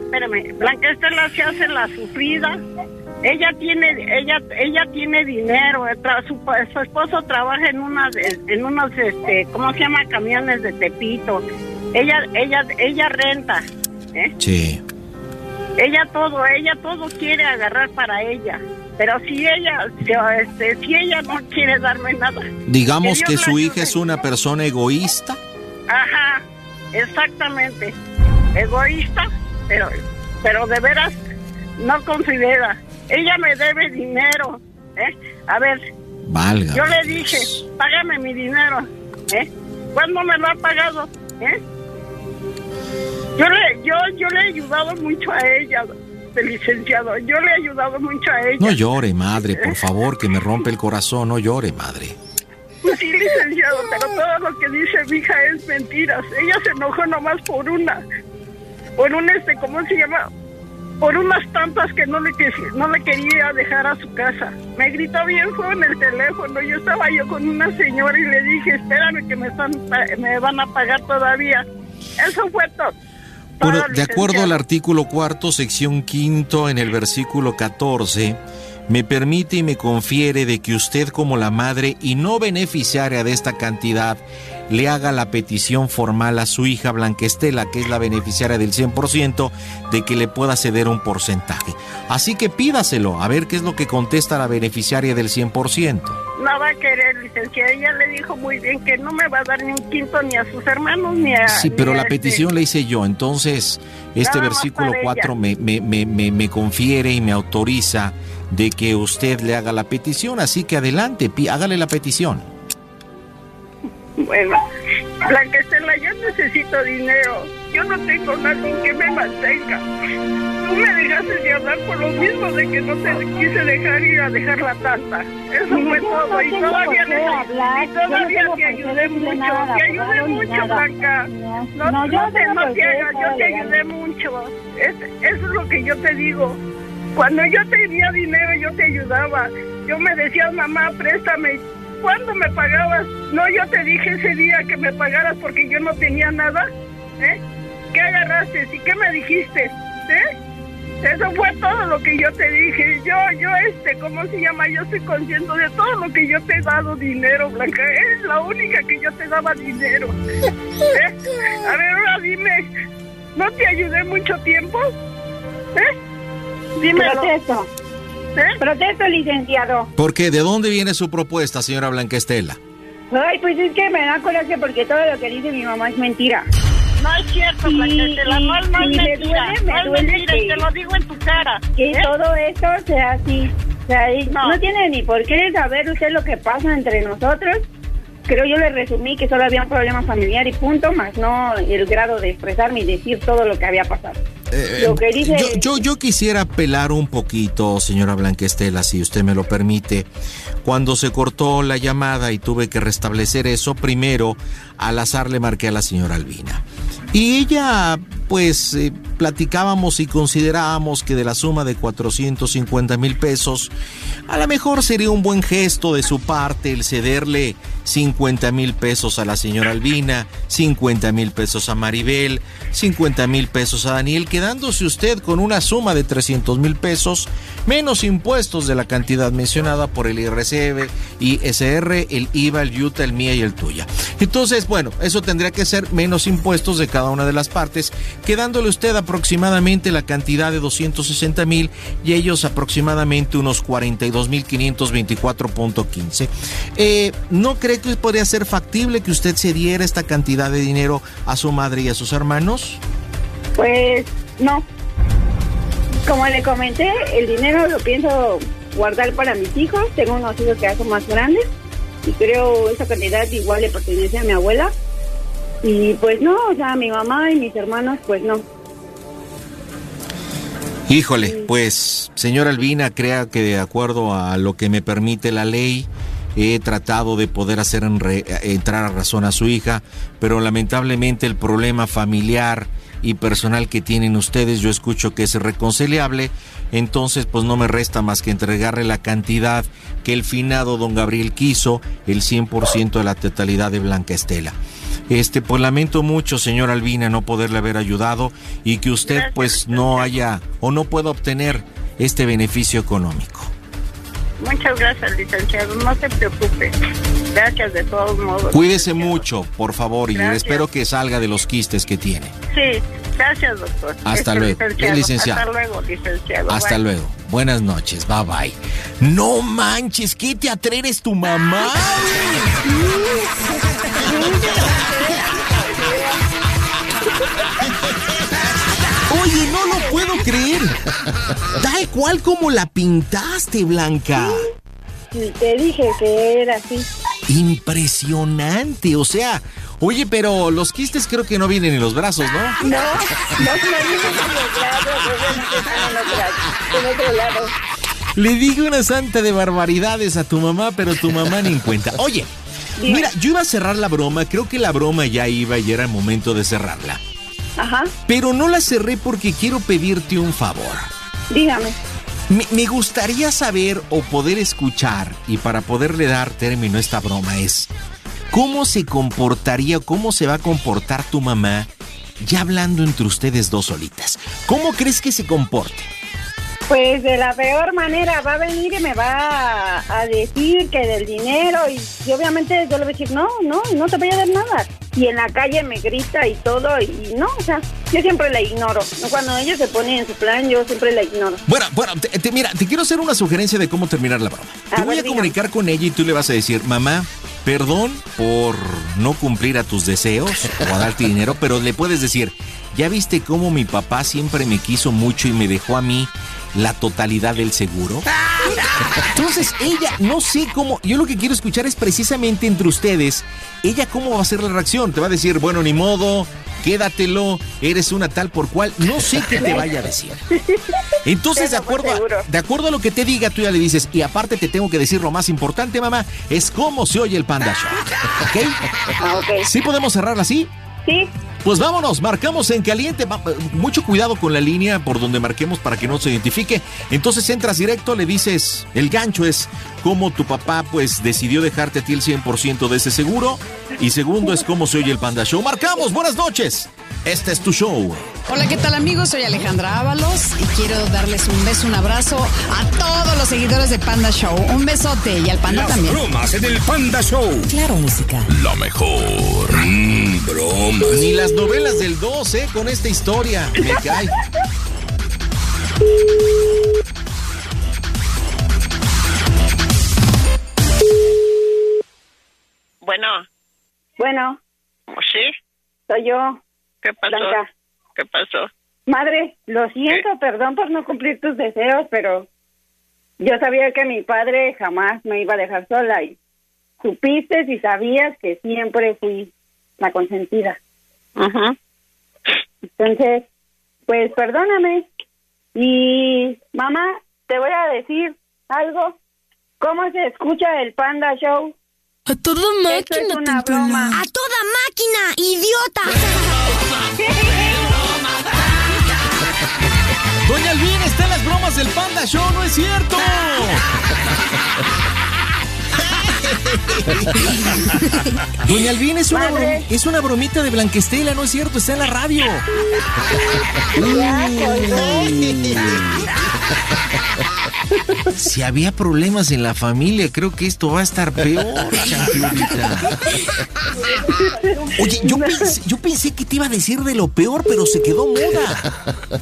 se hace la sufrida. Ella tiene dinero. Su esposo trabaja en unos ¿cómo se llama? Camiones de Tepito. Ella renta. Sí. Ella todo quiere agarrar para ella. Pero si ella no quiere darme nada. Digamos que Dios su la hija ayude. es una persona egoísta. Ajá, exactamente. Egoísta, pero de veras no considera. Ella me debe dinero, A ver, Valga. yo le dije, págame mi dinero, ¿Cuándo me lo ha pagado, Yo le he ayudado mucho a ella, licenciado. Yo le he ayudado mucho a ella. No llore, madre, por favor, que me rompe el corazón. No llore, madre. Pues sí, licenciado, pero todo lo que dice mi hija es mentiras. Ella se enojó nomás por un ¿cómo se llama? Por unas tantas que no le quería dejar a su casa. Me gritó bien fue en el teléfono. Yo estaba con una señora y le dije, espérame que me van a pagar todavía. Eso fue todo. Bueno, de acuerdo al artículo 4º, sección 5ª, en el versículo 14, me permite y me confiere de que usted, como la madre y no beneficiaria de esta cantidad, le haga la petición formal a su hija Blanca Estela, que es la beneficiaria del 100%, de que le pueda ceder un porcentaje. Así que pídaselo, a ver qué es lo que contesta la beneficiaria del 100%. No va a querer, licenciada. Ella le dijo muy bien que no me va a dar ni un quinto ni a sus hermanos ni a... Sí, pero ni la a petición la hice yo, entonces este Nada más versículo para 4 me confiere y me autoriza de que usted le haga la petición, así que adelante, hágale la petición. Bueno, Blanca Estela, yo necesito dinero. Yo no tengo nadie que me mantenga. Tú me dejaste de hablar por lo mismo de que no te quise dejar ir a dejar la tanta. Eso fue todo. Y todavía te ayudé mucho. Te ayudé mucho, Blanca. Yo te ayudé mucho. Eso es lo que yo te digo. Cuando yo tenía dinero, yo te ayudaba. Yo me decías, mamá, préstame. ¿Cuándo me pagabas? No, yo te dije ese día que me pagaras porque yo no tenía nada. ¿Qué agarraste? ¿Y qué me dijiste? Eso fue todo lo que yo te dije. ¿Cómo se llama? Yo estoy consciente de todo lo que yo te he dado dinero, Blanca. Es la única que yo te daba dinero. A ver, ahora dime, ¿no te ayudé mucho tiempo? Dímelo. Protesto. Protesto, licenciado. ¿Por qué? ¿De dónde viene su propuesta, señora Blanca Estela? Ay, pues es que me da coraje porque todo lo que dice mi mamá es mentira. No es cierto, Blanca Estela, no es mentira. Me duele que te lo digo en tu cara. Que todo esto sea así. O sea, no tiene ni por qué saber usted lo que pasa entre nosotros. Creo yo le resumí que solo había un problema familiar y punto, más no el grado de expresarme y decir todo lo que había pasado. Lo que dice... yo quisiera apelar un poquito, señora Blanca Estela, si usted me lo permite. Cuando se cortó la llamada y tuve que restablecer eso, primero al azar le marqué a la señora Albina. Y ella, pues, platicábamos y considerábamos que de la suma de 450,000 pesos, a lo mejor sería un buen gesto de su parte el cederle 50,000 pesos a la señora Albina, 50,000 pesos a Maribel, 50,000 pesos a Daniel, quedándose usted con una suma de 300,000 pesos, menos impuestos de la cantidad mencionada por el IRCB, ISR, el IVA, el IUTA, el MIA y el TUYA. Entonces, bueno, eso tendría que ser menos impuestos de cada una de las partes, quedándole usted aproximadamente la cantidad de 260,000 y ellos aproximadamente unos 42,524.15. ¿No cree que podría ser factible que usted se diera esta cantidad de dinero a su madre y a sus hermanos? Pues no. Como le comenté, el dinero lo pienso guardar para mis hijos. Tengo unos hijos que ya son más grandes y creo esa cantidad igual le pertenece a mi abuela. Y pues no, o sea, mi mamá y mis hermanos, pues no. Híjole, pues, señora Albina, crea que de acuerdo a lo que me permite la ley, he tratado de poder hacer entrar a razón a su hija, pero lamentablemente el problema familiar y personal que tienen ustedes, yo escucho que es irreconciliable, entonces pues no me resta más que entregarle la cantidad que el finado don Gabriel quiso, el 100% de la totalidad de Blanca Estela. Pues lamento mucho, señora Albina, no poderle haber ayudado y que usted pues no haya o no pueda obtener este beneficio económico. Muchas gracias, licenciado, no se preocupe. Gracias de todos modos. Cuídese mucho, por favor, y espero que salga de los quistes que tiene. Sí, gracias, doctor. Hasta luego, licenciado. Hasta luego, licenciado. Hasta luego. Buenas noches, bye bye. No manches, ¿qué te atreves tu mamá? Oye, no lo puedo creer. Tal cual como la pintaste, Blanca. Sí, te dije que era así. Impresionante, o sea, oye, pero los quistes creo que no vienen en los brazos, ¿no? No vienen en los brazos, obviamente están en otro lado. Le dije una santa de barbaridades a tu mamá, pero tu mamá ni en cuenta. Oye, mira, yo iba a cerrar la broma, creo que la broma ya iba y era el momento de cerrarla. Ajá. Pero no la cerré porque quiero pedirte un favor. Dígame. Me gustaría saber o poder escuchar, y para poderle dar término a esta broma es, ¿cómo se comportaría o cómo se va a comportar tu mamá ya hablando entre ustedes dos solitas? ¿Cómo crees que se comporte? Pues de la peor manera va a venir y me va a decir que del dinero y obviamente yo le voy a decir no te voy a dar nada. Y en la calle me grita y todo y no, o sea, yo siempre la ignoro. Cuando ella se pone en su plan, yo siempre la ignoro. Bueno, mira, te quiero hacer una sugerencia de cómo terminar la broma. Te voy a comunicar con ella y tú le vas a decir, mamá, perdón por no cumplir a tus deseos o a darte dinero, pero le puedes decir, ¿ya viste cómo mi papá siempre me quiso mucho y me dejó a mí la totalidad del seguro? Entonces ella, no sé cómo, yo lo que quiero escuchar es precisamente entre ustedes, ella cómo va a ser la reacción. Te va a decir, bueno, ni modo, quédatelo, eres una tal por cual, no sé qué te vaya a decir. Entonces, de acuerdo a lo que te diga, tú ya le dices, y aparte te tengo que decir lo más importante, mamá, es cómo se oye el Panda Show. ¿Ok? Ok. ¿Sí podemos cerrarla así? Sí. Pues vámonos, marcamos en caliente. Mucho cuidado con la línea por donde marquemos para que no se identifique. Entonces entras directo, le dices, el gancho es cómo tu papá pues decidió dejarte a ti el 100% de ese seguro. Y segundo es cómo se oye el Panda Show. Marcamos, buenas noches. Este es tu show. Hola, ¿qué tal, amigos? Soy Alejandra Ábalos y quiero darles un beso, un abrazo a todos los seguidores de Panda Show. Un besote y al Panda también. Bromas en el Panda Show. Claro, música. La mejor. Bromas. Ni las novelas del 2, con esta historia. Me cae. Bueno, ¿Sí? soy yo. ¿Qué pasó? Blanca. ¿Qué pasó? Madre, lo siento, perdón por no cumplir tus deseos, pero yo sabía que mi padre jamás me iba a dejar sola y supiste y sabías que siempre fui la consentida. Ajá. Entonces, pues perdóname. Y mamá, te voy a decir algo. ¿Cómo se escucha el Panda Show? A toda Esto es una broma. A toda máquina, idiota. Doña Alvin está en las bromas del Panda Show, ¿no es cierto? Doña Alvin es una bromita de Blanquestela, ¿no es cierto? Está en la radio. Si había problemas en la familia, creo que esto va a estar peor, chancludita. Oye, yo pensé que te iba a decir de lo peor, pero se quedó muda.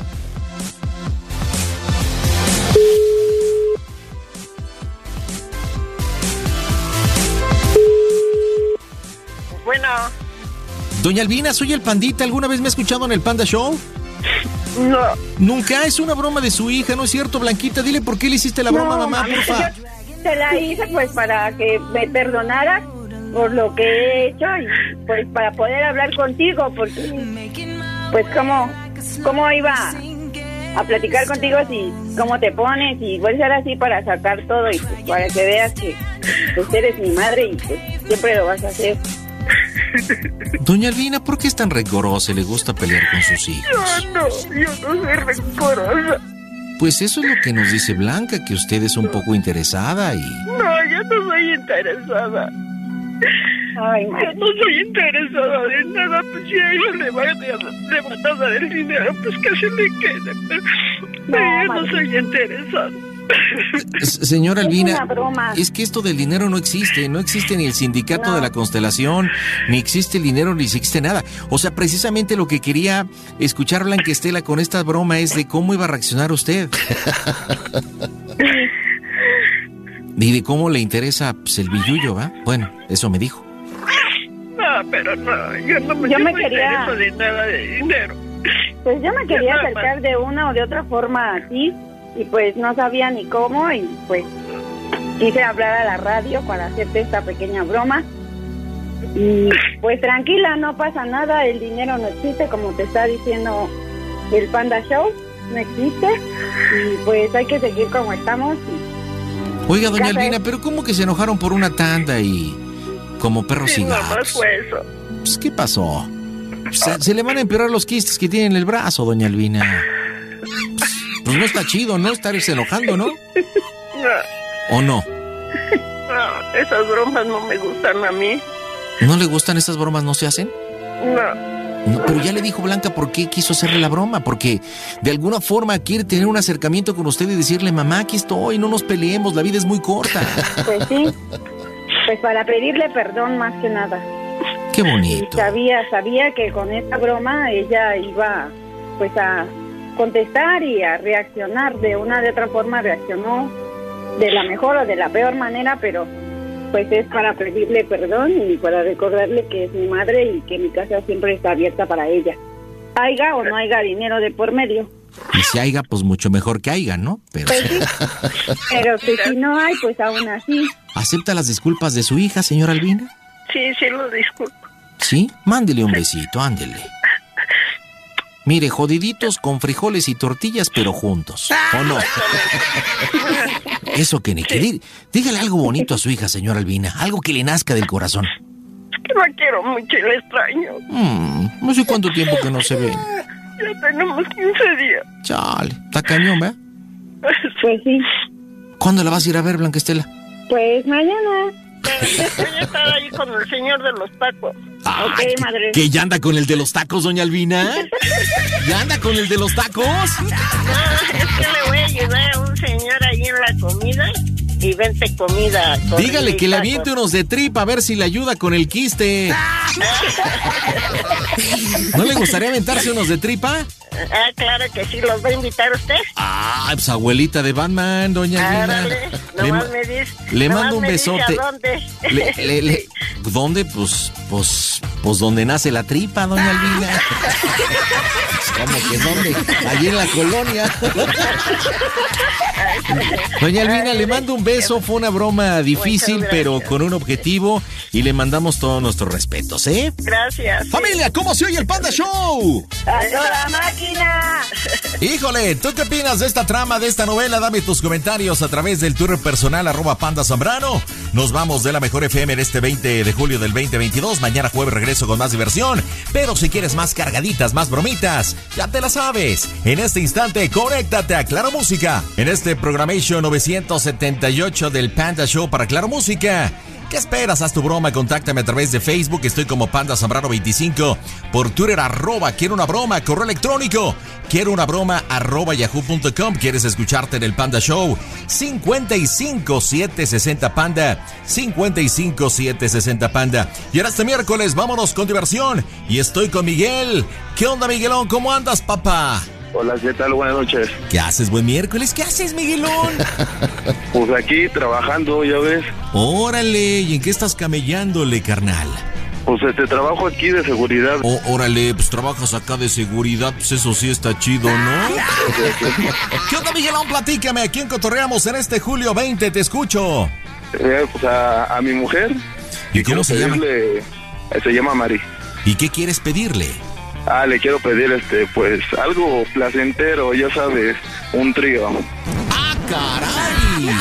Bueno. Doña Albina, soy el Pandita. ¿Alguna vez me ha escuchado en el Panda Show? No. Nunca, es una broma de su hija, ¿no es cierto, Blanquita? Dile por qué le hiciste la broma, mamá, mami, porfa. yo te la hice pues para que me perdonara por lo que he hecho y pues para poder hablar contigo, porque pues cómo iba a platicar contigo si cómo te pones y voy a ser así para sacar todo y pues para que veas que pues eres mi madre y pues siempre lo vas a hacer. Doña Albina, ¿por qué es tan rencorosa y le gusta pelear con sus hijos? Yo no soy rencorosa. Pues eso es lo que nos dice Blanca, que usted es un poco interesada y... No, yo no soy interesada. Ay, Yo no soy interesada de nada, pues si a ellos le van a dar el dinero, pues que se me quede. Pero yo no soy interesada. Señora Albina, es una broma. Es que esto del dinero no existe ni el sindicato de la Constelación, ni existe el dinero, ni existe nada. O sea, precisamente lo que quería escuchar Blanquestela con esta broma es de cómo iba a reaccionar usted. Y de cómo le interesa pues, el billullo, ¿va? Bueno, eso me dijo. No, pero no, yo no me intereso de nada de dinero. Pues yo me quería acercar de una o de otra forma a ti y pues no sabía ni cómo y pues quise hablar a la radio para hacerte esta pequeña broma y pues tranquila, no pasa nada, el dinero no existe como te está diciendo el Panda Show, no existe y pues hay que seguir como estamos. Oiga, doña Albina, pero ¿cómo que se enojaron por una tanda y como perros y gatos? No fue eso. Pues, ¿qué pasó? Se le van a empeorar los quistes que tiene en el brazo, doña Albina. Pues no está chido, ¿no? Estarse enojando, ¿no? No. ¿O no? No, esas bromas no me gustan a mí. ¿No le gustan esas bromas? ¿No se hacen? No. No, pero ya le dijo Blanca por qué quiso hacerle la broma, porque de alguna forma quiere tener un acercamiento con usted y decirle, mamá, aquí estoy, no nos peleemos, la vida es muy corta. Pues sí, pues para pedirle perdón más que nada. Qué bonito. Y sabía que con esta broma ella iba pues a contestar y a reaccionar. De una de otra forma reaccionó de la mejor o de la peor manera, pero pues es para pedirle perdón y para recordarle que es mi madre y que mi casa siempre está abierta para ella. Haiga o no haya dinero de por medio. Y si haya, pues mucho mejor que haya, ¿no? Pero, pues sí, pero que si no hay, pues aún así. ¿Acepta las disculpas de su hija, señora Albina? Sí, lo disculpo. ¿Sí? Mándele un besito, ándele. Mire, jodiditos con frijoles y tortillas, pero juntos. ¿O no? Eso que ni que... Dígale algo bonito a su hija, señora Albina. Algo que le nazca del corazón. Es que la quiero mucho y la extraño. No sé cuánto tiempo que no se ven. Ya tenemos 15 días. Chale, está cañón, ¿verdad? Pues sí. ¿Cuándo la vas a ir a ver, Blanca Estela? Pues mañana. Voy a estar ahí con el señor de los tacos. Ok, madre. ¿Que ya anda con el de los tacos, doña Albina? ¿Ya anda con el de los tacos? No, es que le voy a ayudar a un señor ahí en la comida y vente comida. Dígale que le aviente unos de tripa a ver si le ayuda con el quiste. ¿No le gustaría aventarse unos de tripa? Ah, claro que sí, ¿los va a invitar usted? Ah, pues abuelita de Batman, doña Albina. Nomás me dice. Le mando un besote. ¿A dónde? ¿Dónde? Pues donde nace la tripa, doña Albina. ¿Cómo que dónde? Allí en la colonia. Doña Albina, le mando un beso. Fue una broma difícil, pero con un objetivo. Y le mandamos todos nuestros respetos, ¿eh? Gracias. Familia, ¿cómo se oye el Panda Show? ¡A toda máquina! Híjole, ¿tú qué opinas de esta trama, de esta novela? Dame tus comentarios a través del Twitter personal, @PandaZambrano. Nos vamos de la Mejor FM en este 20 de julio del 2022. Mañana jueves regreso con más diversión. Pero si quieres más cargaditas, más bromitas, ya te la sabes. En este instante, conéctate a Claro Música. En este Programation 978 del Panda Show para Claro Música. ¿Qué esperas? Haz tu broma, contáctame a través de Facebook, estoy como Panda Zambrano 25, por Twitter, @quiero una broma, correo electrónico, quiero una broma, @yahoo.com, ¿quieres escucharte en el Panda Show? 55760 Panda, 55760 Panda. Y ahora este miércoles, vámonos con diversión, y estoy con Miguel. ¿Qué onda, Miguelón? ¿Cómo andas, papá? Hola, ¿qué tal? Buenas noches. ¿Qué haces, buen miércoles? ¿Qué haces, Miguelón? Pues aquí trabajando, ya ves. Órale, ¿y en qué estás camellándole, carnal? Pues trabajo aquí de seguridad. Órale, pues trabajas acá de seguridad, pues eso sí está chido, ¿no? ¿Qué onda, Miguelón? Platícame, ¿a quién cotorreamos en este julio 20? Te escucho. Pues a mi mujer. ¿Y cómo se llama? Se llama Mari. ¿Y qué quieres pedirle? Le quiero pedir, pues, algo placentero, ya sabes, un trío. ¡Ah, caray!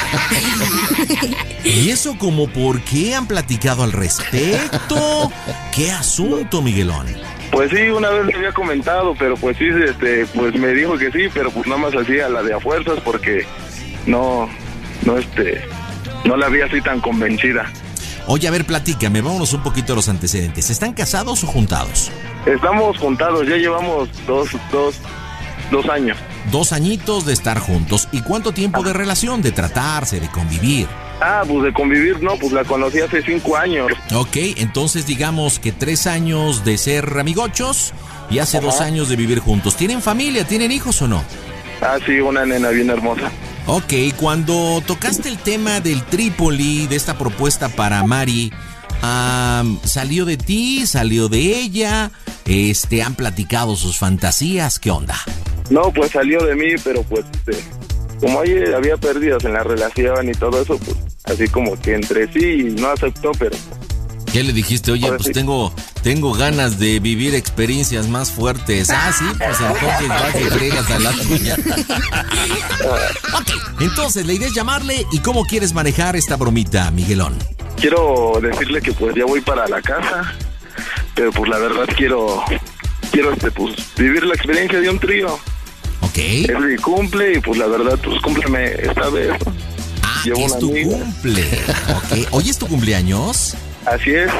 ¿Y eso como por qué han platicado al respecto? ¿Qué asunto, Miguelón? Pues sí, una vez le había comentado, pero pues sí, pues me dijo que sí, pero pues nada más hacía la de a fuerzas porque no la había así tan convencida. Oye, a ver, platícame, vámonos un poquito a los antecedentes. ¿Están casados o juntados? Estamos juntados, ya llevamos dos años. 2 añitos de estar juntos. ¿Y cuánto tiempo de relación, de tratarse, de convivir? Pues de convivir, no, pues la conocí hace 5 años. Ok, entonces digamos que 3 años de ser amigochos y hace 2 años de vivir juntos. ¿Tienen familia? ¿Tienen hijos o no? Sí, una nena bien hermosa. Ok, cuando tocaste el tema del Trípoli, de esta propuesta para Mari, ¿salió de ti? ¿Salió de ella? ¿Han platicado sus fantasías? ¿Qué onda? No, pues salió de mí, pero pues como ahí había pérdidas en la relación y todo eso, pues así como que entre sí no aceptó, pero... ¿Qué le dijiste? Oye, pues sí. tengo ganas de vivir experiencias más fuertes. Sí, pues entonces vas y fregas a la tuya. Ok, entonces la idea es llamarle. ¿Y cómo quieres manejar esta bromita, Miguelón? Quiero decirle que pues ya voy para la casa, pero pues la verdad quiero pues vivir la experiencia de un trío. Ok. Es mi cumple y pues la verdad pues cúmpleme esta vez. Es tu cumple. Ok. ¿Hoy es tu cumpleaños? Así es.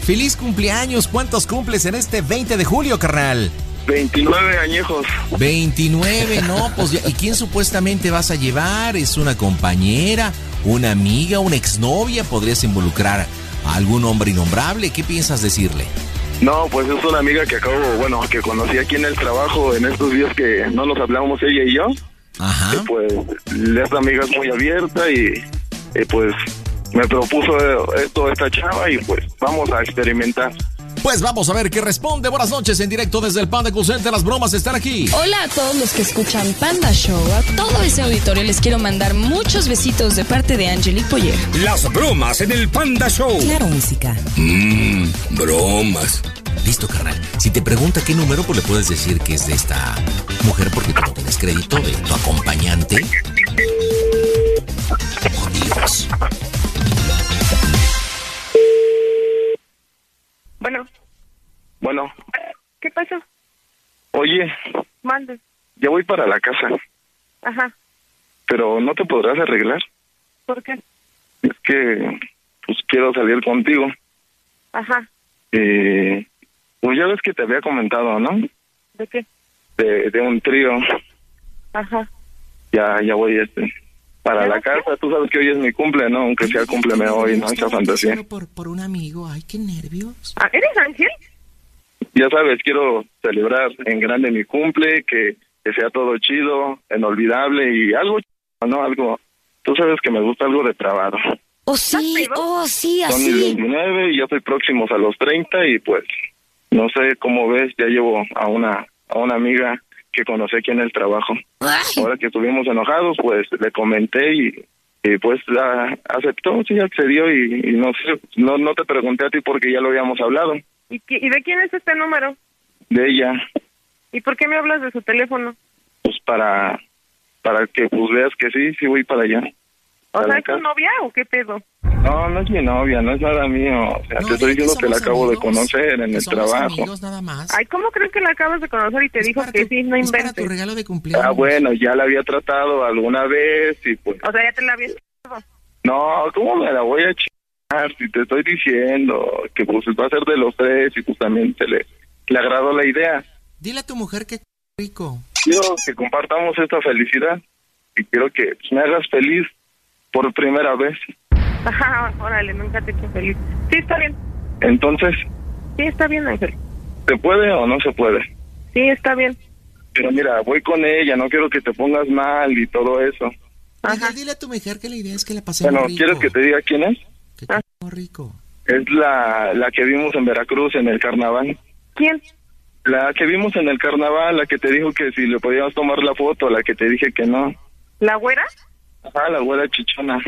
¡Feliz cumpleaños! ¿Cuántos cumples en este 20 de julio, carnal? 29 añejos. 29, no, pues ya. ¿Y quién supuestamente vas a llevar? ¿Es una compañera, una amiga, una exnovia? ¿Podrías involucrar a algún hombre innombrable? ¿Qué piensas decirle? No, pues es una amiga que que conocí aquí en el trabajo en estos días que no nos hablamos ella y yo. Ajá. Y pues esta amiga es muy abierta y pues me propuso esta chava y pues vamos a experimentar. Pues vamos a ver qué responde. Buenas noches, en directo desde el Panda Cool Center. Las bromas están aquí. Hola a todos los que escuchan Panda Show. A todo ese auditorio les quiero mandar muchos besitos de parte de Angelique Boyer. Las bromas en el Panda Show. Claro, música. Bromas. Listo, carnal. Si te pregunta qué número, pues le puedes decir que es de esta mujer porque tú no tienes crédito, de tu acompañante. Oh, Dios. Bueno. ¿Qué pasó? Oye, Mande. ya voy para la casa, Ajá. pero ¿no te podrás arreglar? ¿Por qué? Es que pues quiero salir contigo. Ajá. Pues ya ves que te había comentado, ¿no? ¿De qué? De un trío. Ajá. Ya voy para ¿Ya la vas casa. Tú sabes que hoy es mi cumple, ¿no? Aunque sea cúmpleme hoy, ¿no? Esa fantasía. Por un amigo. Ay, qué nervios. ¿Eres Ángel? Ya sabes, quiero celebrar en grande mi cumple, que sea todo chido, inolvidable y algo, ¿no? Algo, tú sabes que me gusta algo depravado. Sí, Son mis 29 y ya estoy próximos a los 30 y pues, no sé cómo ves, ya llevo a una amiga que conocí aquí en el trabajo. Ahora que estuvimos enojados, pues le comenté y pues aceptó, sí, accedió y no sé, no te pregunté a ti porque ya lo habíamos hablado. ¿Y de quién es este número? De ella. ¿Y por qué me hablas de su teléfono? Pues para que pues veas que sí voy para allá. O sea, ¿es tu novia o qué pedo? No es mi novia, no es nada mío. O sea, te estoy diciendo que la acabo de conocer en el trabajo. Nada más. Ay, ¿cómo crees que la acabas de conocer y te dijo que sí, no inventes? Es para tu regalo de cumpleaños. Bueno, ya la había tratado alguna vez y pues... O sea, ya te la habías... No, ¿cómo me la voy a chingar? Si te estoy diciendo que pues va a ser de los tres y pues también le agradó la idea. Dile a tu mujer que rico. Quiero que compartamos esta felicidad y quiero que pues, me hagas feliz por primera vez. Ajá, órale, nunca te he hecho feliz. Sí, está bien. Entonces... Sí, está bien, Ángel. ¿Se puede o no se puede? Sí, está bien. Pero mira, voy con ella, no quiero que te pongas mal y todo eso. Ajá. Dile a tu mujer que la idea es que la pasemos rico. Bueno, ¿quieres que te diga quién es? Que pasemos rico. Es la que vimos en Veracruz en el carnaval. ¿Quién? La que vimos en el carnaval, la que te dijo que si le podíamos tomar la foto, la que te dije que no. ¿La güera? Ajá, la güera chichona.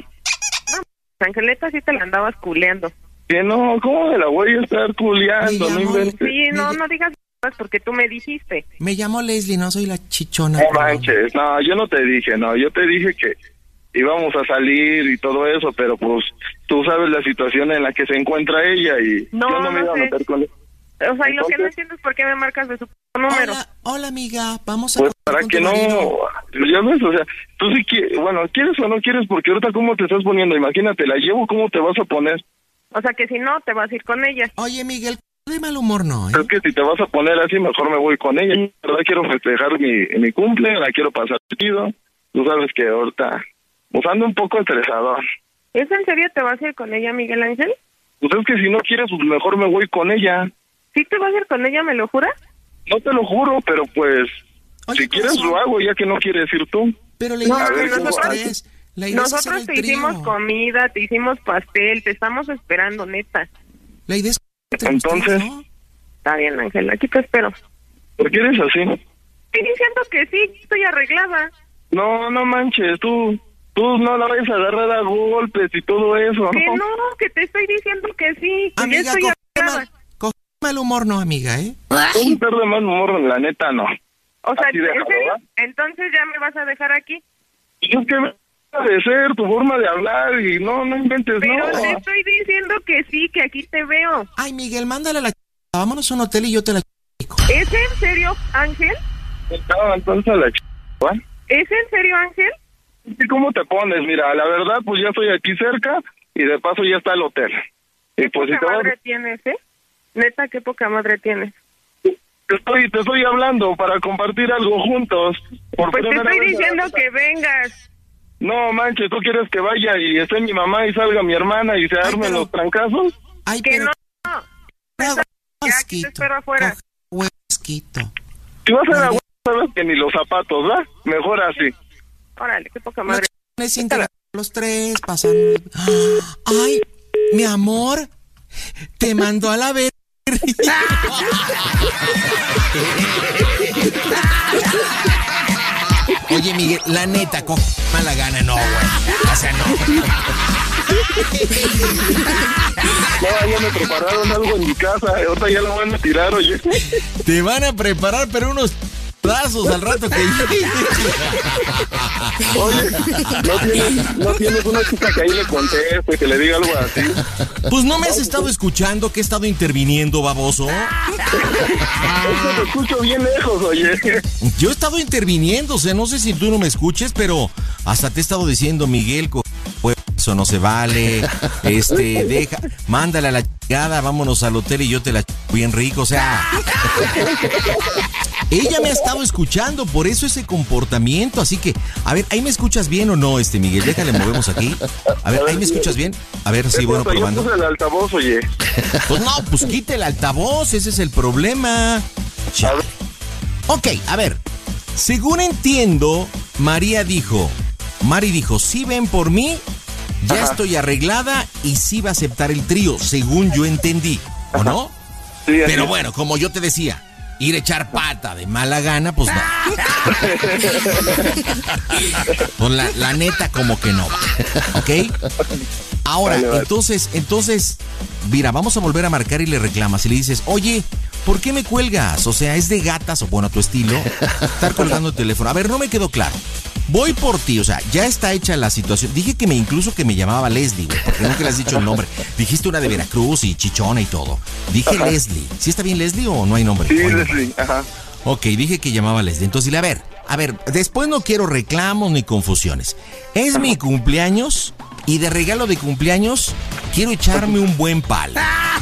No, Angeleta, sí te la andabas culeando. Que no, ¿cómo me la voy a estar culeando? No inventes. Sí, no digas porque tú me dijiste. Me llamo Leslie, no soy la chichona. No manches, no, yo no te dije, no, yo te dije que íbamos a salir y todo eso, pero pues tú sabes la situación en la que se encuentra ella y yo no me iba a meter con él. O sea, y lo que no entiendo es por qué me marcas de su número. Hola amiga, vamos a... Pues para que no, ya ves, o sea, tú sí quieres, bueno, ¿quieres o no quieres? Porque ahorita cómo te estás poniendo, imagínate, la llevo, ¿cómo te vas a poner? O sea, que si no, te vas a ir con ella. Oye, Miguel, de mal humor no, ¿eh? Es que si te vas a poner así, mejor me voy con ella. La verdad quiero festejar mi cumple, la quiero pasar chido. Tú sabes que ahorita, pues ando un poco estresado. ¿Es en serio te vas a ir con ella, Miguel Ángel? Pues es que si no quieres, pues mejor me voy con ella. ¿Sí te vas a ir con ella, me lo juras? No te lo juro, pero pues, si quieres lo hago, ya que no quieres ir tú. Pero la idea es que nosotros te hicimos comida, te hicimos pastel, te estamos esperando, neta. La idea es... Entonces... ¿no? Está bien, Ángel, aquí te espero. ¿Por qué eres así? Estoy diciendo que sí, estoy arreglada. No manches, tú no la vayas a agarrar a golpes y todo eso. Que no, que te estoy diciendo que sí, que amiga, ya estoy arreglada. Mal humor no, amiga, ¿eh? Un perro de mal humor, la neta, no. O sea, ¿en serio? Entonces ya me vas a dejar aquí. Es que me de ser tu forma de hablar y no inventes, pero no. Pero te estoy diciendo que sí, que aquí te veo. Ay, Miguel, mándale a la vámonos a un hotel y yo te la ¿Es en serio, Ángel? No, entonces la ¿Es en serio, Ángel? ¿Y cómo te pones? Mira, la verdad, pues ya estoy aquí cerca y de paso ya está el hotel. Y pues si te vas... tienes, Neta, qué poca madre tienes. Te estoy hablando para compartir algo juntos. Pues te estoy diciendo que vengas. No, manches, ¿tú quieres que vaya y esté mi mamá y salga mi hermana y se armen los trancazos? Ay, que no. Ya, aquí te espero afuera. Huesquito. Si vas a la hueá, sabes que ni los zapatos, ¿verdad? Mejor así. Órale, qué poca madre. Los tres pasan. Ay, mi amor, te mandó a la verga. Oye, Miguel, la neta, con mala gana, no, güey. O sea, no. No, ya me prepararon algo en mi casa. Ahorita ya lo van a tirar, oye. Te van a preparar, pero unos pedazos al rato que llegue. Oye, ¿no tienes una chica que ahí le conteste, que le diga algo así? Pues no me has estado escuchando, que he estado interviniendo, baboso. Te escucho bien lejos, oye. Yo he estado interviniendo, o sea, no sé si tú no me escuches, pero hasta te he estado diciendo, Miguel, pues eso no se vale, mándale a la chingada, vámonos al hotel y yo te la bien rico, o sea. Ella me ha estado escuchando, por eso ese comportamiento, así que, a ver, ¿ahí me escuchas bien o no, Miguel? Déjale, movemos aquí. A ver, ¿ahí me escuchas bien? A ver, sí, bueno, probando. Yo puse el altavoz, oye. Pues no, pues quite el altavoz, ese es el problema. Ok, a ver, según entiendo, Mari dijo, si ven por mí, ya estoy arreglada y sí va a aceptar el trío, según yo entendí, ¿o no? Sí, pero bueno, como yo te decía, ir a echar pata de mala gana, pues no. Pues la neta como que no, ¿ok? Ahora, vale. Entonces, mira, vamos a volver a marcar y le reclamas y le dices, oye, ¿por qué me cuelgas? O sea, es de gatas, o bueno, a tu estilo, estar colgando el teléfono. A ver, no me quedó claro. Voy por ti, o sea, ya está hecha la situación. Dije que incluso que me llamaba Leslie, güey, porque nunca le has dicho el nombre. Dijiste una de Veracruz y chichona y todo. Dije Leslie. ¿Sí está bien Leslie o no hay nombre? Sí, Leslie, ajá. Ok, dije que llamaba Leslie. Entonces dile, a ver, después no quiero reclamos ni confusiones. Es mi cumpleaños y de regalo de cumpleaños quiero echarme un buen palo.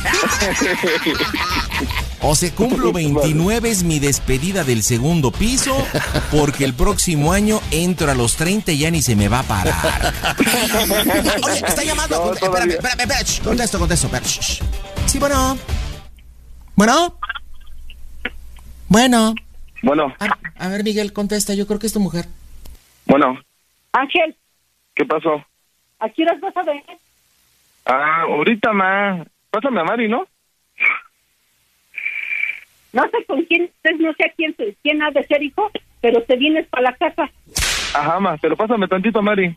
O se cumplo 29, es mi despedida del segundo piso, porque el próximo año entro a los 30 y ya ni se me va a parar. Oye, está llamando. No, espérame. Contesto. Sí, bueno. Bueno. A ver, Miguel, contesta. Yo creo que es tu mujer. Bueno. Ángel. ¿Qué pasó? ¿A qué horas vas a ver? Ahorita, pásame a Mari, ¿no? No sé con quién, no sé quién ha de ser, hijo, pero te vienes para la casa. Ajá, pero pásame tantito a Mari.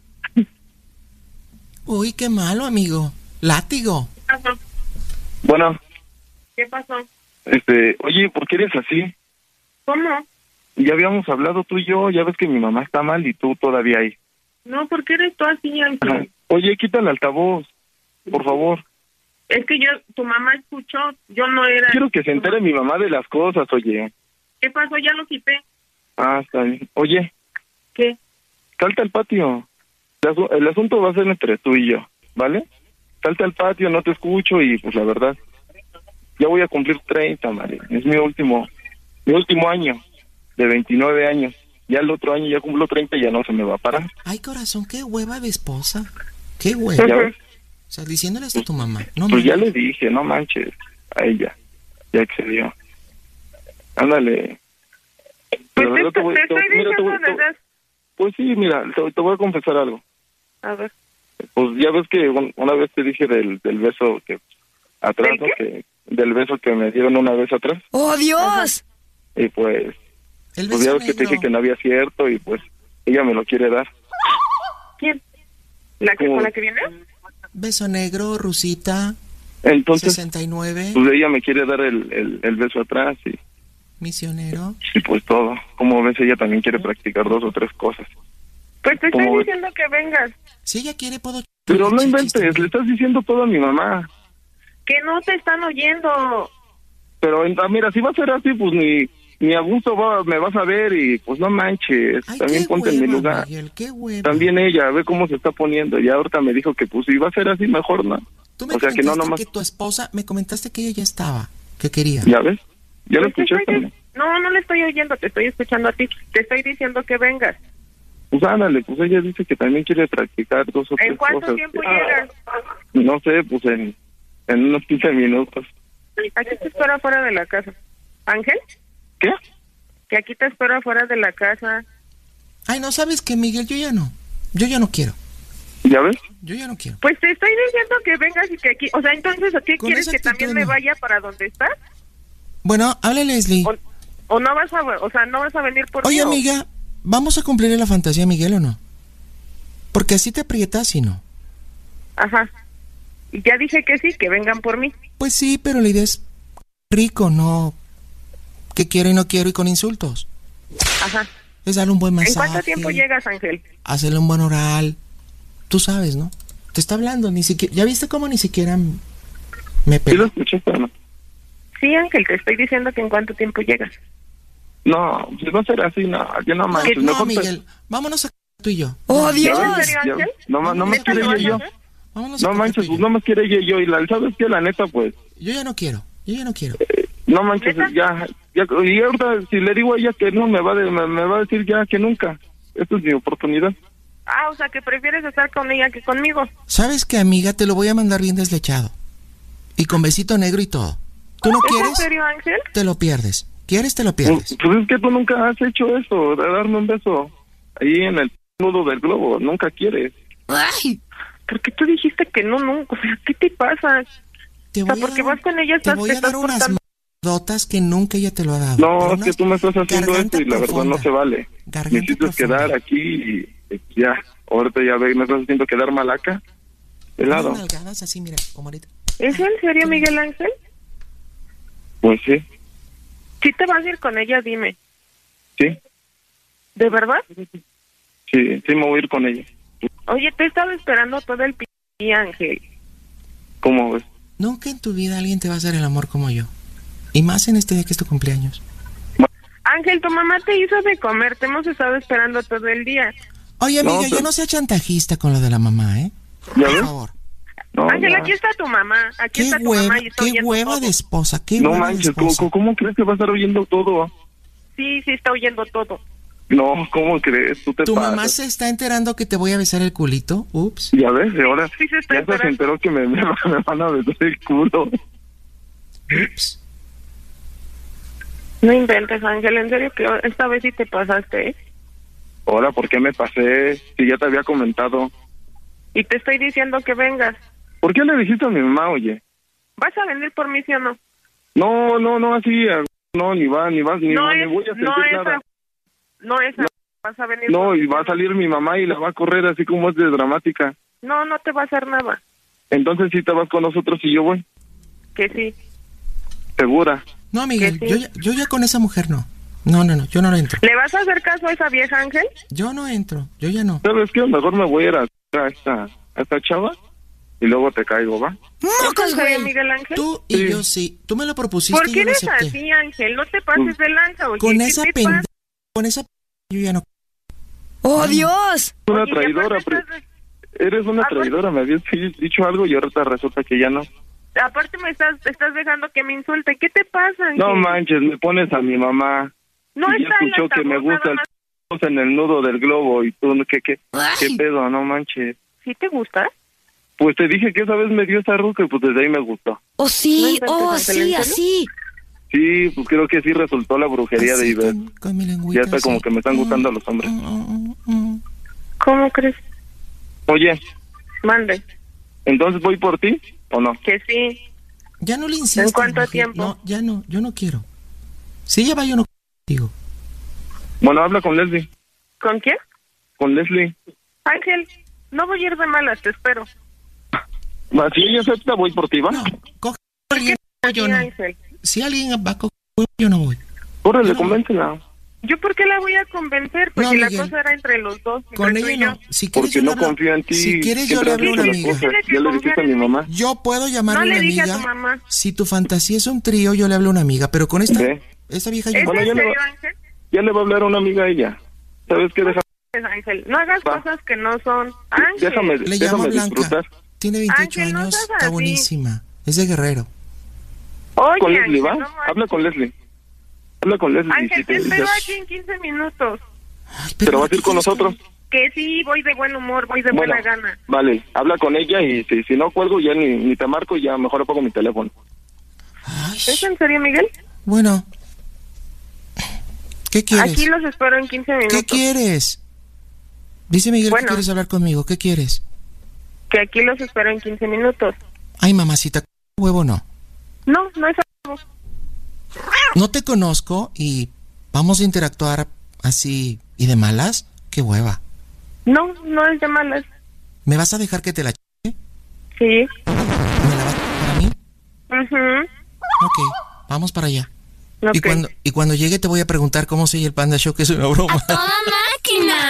Uy, qué malo, amigo. Látigo. ¿Qué pasó? Bueno. ¿Qué pasó? Oye, ¿por qué eres así? ¿Cómo? Ya habíamos hablado tú y yo, ya ves que mi mamá está mal y tú todavía ahí. No, ¿por qué eres tú así, Ángel? Oye, quita el altavoz, por favor. Es que tu mamá escuchó, yo no era... Quiero que se entere mi mamá de las cosas, oye. ¿Qué pasó? Ya lo quité. Está bien. Oye. ¿Qué? Salta al patio. El asunto va a ser entre tú y yo, ¿vale? Salta al patio, no te escucho y pues la verdad, ya voy a cumplir 30, Mari. Es mi último año, de 29 años. Ya el otro año ya cumplo 30 y ya no se me va a parar. Ay, corazón, qué hueva de esposa. Qué hueva. ¿Ya ves? O sea, diciéndole esto a tu mamá. No pues ya le dije, no manches. A ella. Ya excedió. Ándale. Pues te estoy diciendo verdad. Pues sí, mira, te voy a confesar algo. A ver. Pues ya ves que una vez te dije del beso que atrás, ¿no? Del beso que me dieron una vez atrás. ¡Oh, Dios! Y pues ya ves que te dije que no había cierto y pues ella me lo quiere dar. ¿Quién? ¿Con la que viene? Beso negro, Rusita. Entonces, 69. Pues ella me quiere dar el beso atrás y... Misionero. Y pues todo. Como ves, ella también quiere practicar 2 o 3 cosas. Pues te estoy diciendo que vengas. Si ella quiere, puedo... Pero no inventes, le estás diciendo todo a mi mamá. Que no te están oyendo. Pero mira, si va a ser así, pues ni a gusto me vas a ver y pues no manches. Ay, también ponte en mi lugar. Miguel, qué hueva. También ella, ve cómo se está poniendo. Y ahorita me dijo que pues si va a ser así, mejor no. Tú me O sea, que no comentaste nomás... que tu esposa, me comentaste que ella ya estaba, que quería. ¿Ya ves? ¿Ya lo Pues escuchaste? no le estoy oyendo, te estoy escuchando a ti. Te estoy diciendo que vengas. Pues ándale, pues ella dice que también quiere practicar 2 o 3 ¿En cuánto cosas. tiempo llegas? No sé, pues en unos 15 minutos. Aquí te espero afuera de la casa. ¿Ángel? ¿Qué? Que aquí te espero afuera de la casa. Ay, no, ¿sabes qué, Miguel? Yo ya no quiero. ¿Ya ves? Yo ya no quiero. Pues te estoy diciendo que vengas y que aquí... O sea, entonces, ¿a qué Con quieres esa que actitud también me no. vaya para donde estás? Bueno, habla Leslie. ¿O no vas a... O sea, no vas a venir por mí? Oye, ¿o? amiga, ¿vamos a cumplir la fantasía, Miguel, o no? Porque así te aprietas y no. Ajá. Y ya dije que sí, que vengan por mí. Pues sí, pero la idea es rico, no que quiero y no quiero y con insultos. Ajá. Es darle un buen masaje. ¿En cuánto tiempo llegas, Ángel? Hacerle un buen oral. Tú sabes, ¿no? Te está hablando, ni siquiera... ¿Ya viste cómo ni siquiera me ¿Sí pegó? lo escuchaste o no? Sí, Ángel, te estoy diciendo que en cuánto tiempo llegas. No, pues no será así, no. Yo no manches. No, mejor Miguel, vámonos a tú y yo. ¡Oh, Dios! ¿En serio, Ya, Ángel? no más ¿Neta quiere lo ella vas y a yo. hacer? Vámonos a No manches, pues no más quiere ella y yo. Y ¿sabes qué? La neta, pues... Yo ya no quiero. No manches, ¿Neta? ya. Y ahorita, si le digo a ella que no, me va a decir ya que nunca. Esta es mi oportunidad. Ah, o sea, que prefieres estar con ella que conmigo. ¿Sabes qué, amiga? Te lo voy a mandar bien deslechado. Y con besito negro y todo. ¿Tú no ¿Es quieres? en serio, Ángel? Te lo pierdes. ¿Quieres? Te lo pierdes. Pues es que tú nunca has hecho eso, de darme un beso ahí en el nudo del globo. Nunca quieres. ¡Ay! Porque tú dijiste que no, nunca. O sea, ¿qué te pasa? Te O sea, voy a porque dar- vas con ella, Te estás, voy te a estás dar unas portando... dotas que nunca ella te lo ha dado. No, Pero es que unas tú me estás haciendo garganta esto y la verdad profunda. no se vale. Garganta Necesitas profunda. quedar aquí y ya. Ahorita ya ve, me estás haciendo quedar malaca. Helado. Unas nalgadas así, mira, como ahorita. ¿Es en serio, Miguel Ángel? Pues sí, Si te vas a ir con ella, dime. sí, ¿De verdad? sí me voy a ir con ella. Oye, te he estado esperando todo el Ángel. ¿Cómo ves? Nunca en tu vida alguien te va a hacer el amor como yo. Y más en este día que es tu cumpleaños. Ángel, tu mamá te hizo de comer, te hemos estado esperando todo el día. Oye, amiga, No, ya pero- no sea chantajista con lo de la mamá, ¿eh? ¿Ya Por ves? favor. No, Ángel, ya. aquí está tu mamá, aquí Qué está tu hueva, mamá y está qué oyendo hueva todo. de esposa, qué No hueva de manches, esposa. ¿cómo crees que va a estar oyendo todo? Sí, está oyendo todo. No, ¿cómo crees? Tú te ¿Tu pasas. mamá se está enterando que te voy a besar el culito? Ups. Ya ves, y ahora Sí, se está ya se enterando. enteró que me van a besar el culo. Ups. No inventes, Ángel, en serio que esta vez sí te pasaste, ¿eh? Ahora, ¿por qué me pasé? Si ya te había comentado. Y te estoy diciendo que vengas. ¿Por qué le dijiste a mi mamá, oye? ¿Vas a venir por mí, sí o no? No, así, no, ni voy a sentir nada. No es vas a venir No, por y mí, va a ¿sí o no? salir mi mamá y la va a correr así como es de dramática. No, no te va a hacer nada. Entonces sí te vas con nosotros y yo voy, Que sí. segura. No, Miguel, Que sí. yo ya con esa mujer no. No, yo no entro. ¿Le vas a hacer caso a esa vieja, Ángel? Yo no entro, yo ya no. ¿Sabes qué? Mejor me voy a ir a esta chava y luego te caigo, ¿va? ¡Mocos, ¿En serio, güey! Miguel Ángel? Tú y Sí. yo sí. Tú me lo propusiste ¿Por y qué yo lo eres acepté. así, Ángel? No te pases de lanza, oye. Con ¿qué esa te pendeja, pasa? con esa yo ya no. ¡Oh, Dios! Una Oye, y traidora, aparte estás- eres una Aparte- traidora, me habías dicho algo y ahorita resulta que ya no. Aparte me estás dejando que me insulte. ¿Qué te pasa, Ángel? No manches, me pones a mi mamá. No y ya está en escuchó la que me tabú, gusta nada el más. en el nudo del globo y tú, ¿qué Ay. pedo? No manches. ¿Sí te gusta? Pues te dije que esa vez me dio esa ruca y pues desde ahí me gustó. ¡Oh, No sí! inventes, ¡Oh, Ángel, ¿en sí, serio? así! Sí, pues creo que sí resultó la brujería de Así Iber. con mi lengüita Ya está como así. que me están gustando los hombres. ¿Cómo crees? Oye, Mande. ¿entonces voy por ti o no? Que sí. Ya no le insistas. ¿En cuánto mujer. tiempo? No, ya no, yo no quiero. Si ella va, yo no digo. Bueno, habla con Leslie. ¿Con quién? Con Leslie. Ángel, no voy a ir de malas, te espero. Va, si ella acepta, voy por ti, ¿va? No, coge a alguien, yo Sí, no. Ángel. Si alguien va a coger, yo no voy. Órale, No. convéncela. ¿Yo por qué la voy a convencer? Porque No, la Miguel. cosa era entre los dos. Con entre tú y ella yo. no. Si quieres, Porque yo no le hablo. confío en ti. Si quieres, yo Siempre le has hablo a dicho una las amiga. cosas. Ya le dijiste a mi mamá. Yo puedo llamar No a una le dije a amiga. tu mamá. Si tu fantasía es un trío, yo le hablo a una amiga. Pero con esta Ve. vieja yo ¿Es no. Bueno, en ya le serio, va- Ángel? Ya le va a hablar a una amiga a ella. ¿Sabes qué? Ángel, no hagas Va. cosas que no son. Ángel. Déjame Le llamo disfrutar. tiene 28 Ángel, no años, seas está así. buenísima. Es de Guerrero. Oye, Con Leslie, Ángel, ¿va? no Habla con Leslie. Habla con Leslie. Ángel, si te te- espero ya- aquí en 15 minutos. Pero vas a ir con nosotros. Que sí, voy de buen humor, voy de Bueno, buena gana. vale, habla con ella y si no cuelgo ya ni te marco y ya mejor apago mi teléfono. ¿Es en serio, Miguel? Bueno. ¿Qué quieres? Aquí los espero en 15 minutos. ¿Qué quieres? Dice Miguel Bueno. que quieres hablar conmigo. ¿Qué quieres? Que aquí los espero en 15 minutos. Ay, mamacita, huevo no. No, no es algo. No te conozco y vamos a interactuar así y de malas. Qué hueva. No, no es de malas. ¿Me vas a dejar que te la ch***e? Sí. ¿Me la vas a para mí? Mhm. Ok, vamos para allá. Ok. Y cuando llegue te voy a preguntar cómo se oye el Panda Show, que es una broma. ¡A toda máquina!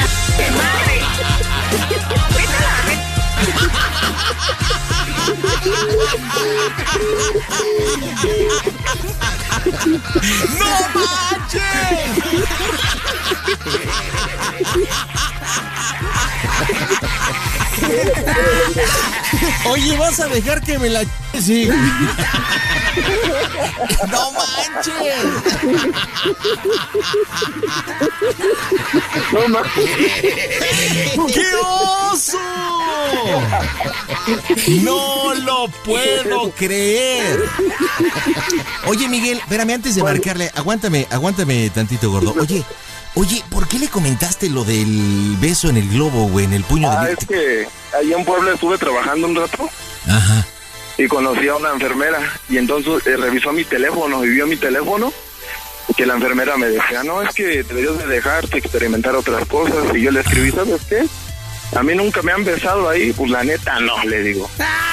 ¡No manches! Oye, ¿vas a dejar que me la ch... Sí. ¡No manches! No manches. ¡Qué oso! ¡No lo puedo creer! Oye, Miguel, espérame, antes de marcarle, aguántame tantito, gordo. Oye, ¿por qué le comentaste lo del beso en el globo, güey, en el puño de... Es que allá en Puebla estuve trabajando un rato. Ajá. Y conocí a una enfermera y entonces revisó mi teléfono y vio mi teléfono que la enfermera me decía, no, es que deberías de dejarte experimentar otras cosas. Y yo le escribí, ¿sabes qué? A mí nunca me han besado ahí, pues la neta no, le digo.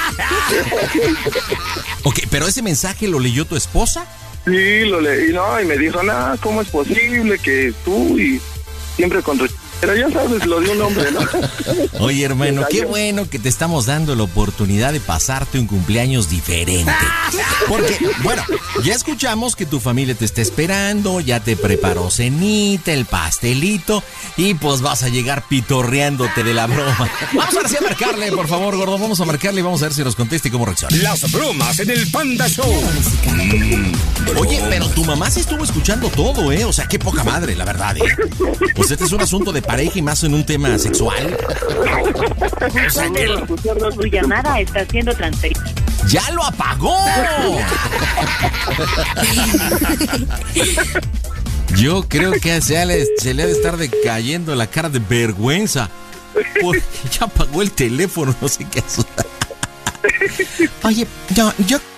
Ok, pero ese mensaje lo leyó tu esposa. Sí, lo leí, no, y me dijo, no, ¿cómo es posible que tú y siempre con tu... Pero ya sabes, lo de un hombre, ¿no? Oye, hermano, qué bueno que te estamos dando la oportunidad de pasarte un cumpleaños diferente. Porque, bueno, ya escuchamos que tu familia te está esperando, ya te preparó cenita, el pastelito, y pues vas a llegar pitorreándote de la broma. Vamos ahora sí a marcarle, por favor, gordo, vamos a marcarle y vamos a ver si nos contesta y cómo reacciona. Las bromas en el Panda Show. Oye, pero tu mamá sí estuvo escuchando todo, ¿eh? O sea, qué poca madre, la verdad, ¿eh? Pues este es un asunto de pareja y más en un tema sexual. O sea, que... Su llamada está siendo transferida. ¡Ya lo apagó! Yo creo que se le ha de estar decayendo la cara de vergüenza. Porque ya apagó el teléfono, no sé qué hacer. Oye, yo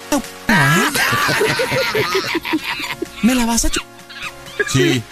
¿me la vas a Sí.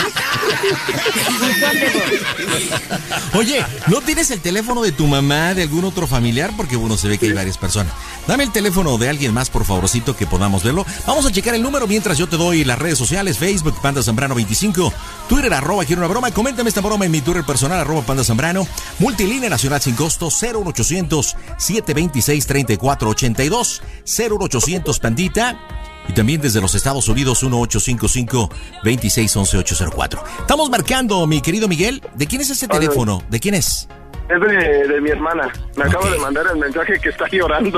Oye, ¿no tienes el teléfono de tu mamá, de algún otro familiar? Porque, bueno, se ve que hay varias personas. Dame el teléfono de alguien más, por favorcito, que podamos verlo. Vamos a checar el número mientras yo te doy las redes sociales. Facebook, Panda Zambrano 25. Twitter, @quiero una broma. Coméntame esta broma en mi Twitter personal, @Panda Zambrano. Multilínea nacional sin costo, 01800 726 3482. 01800 Pandita. Y también desde los Estados Unidos, 1855-2611-804. Estamos marcando, mi querido Miguel. ¿De quién es ese teléfono? ¿De quién es? Es de mi hermana. Me acaba de mandar el mensaje que está llorando.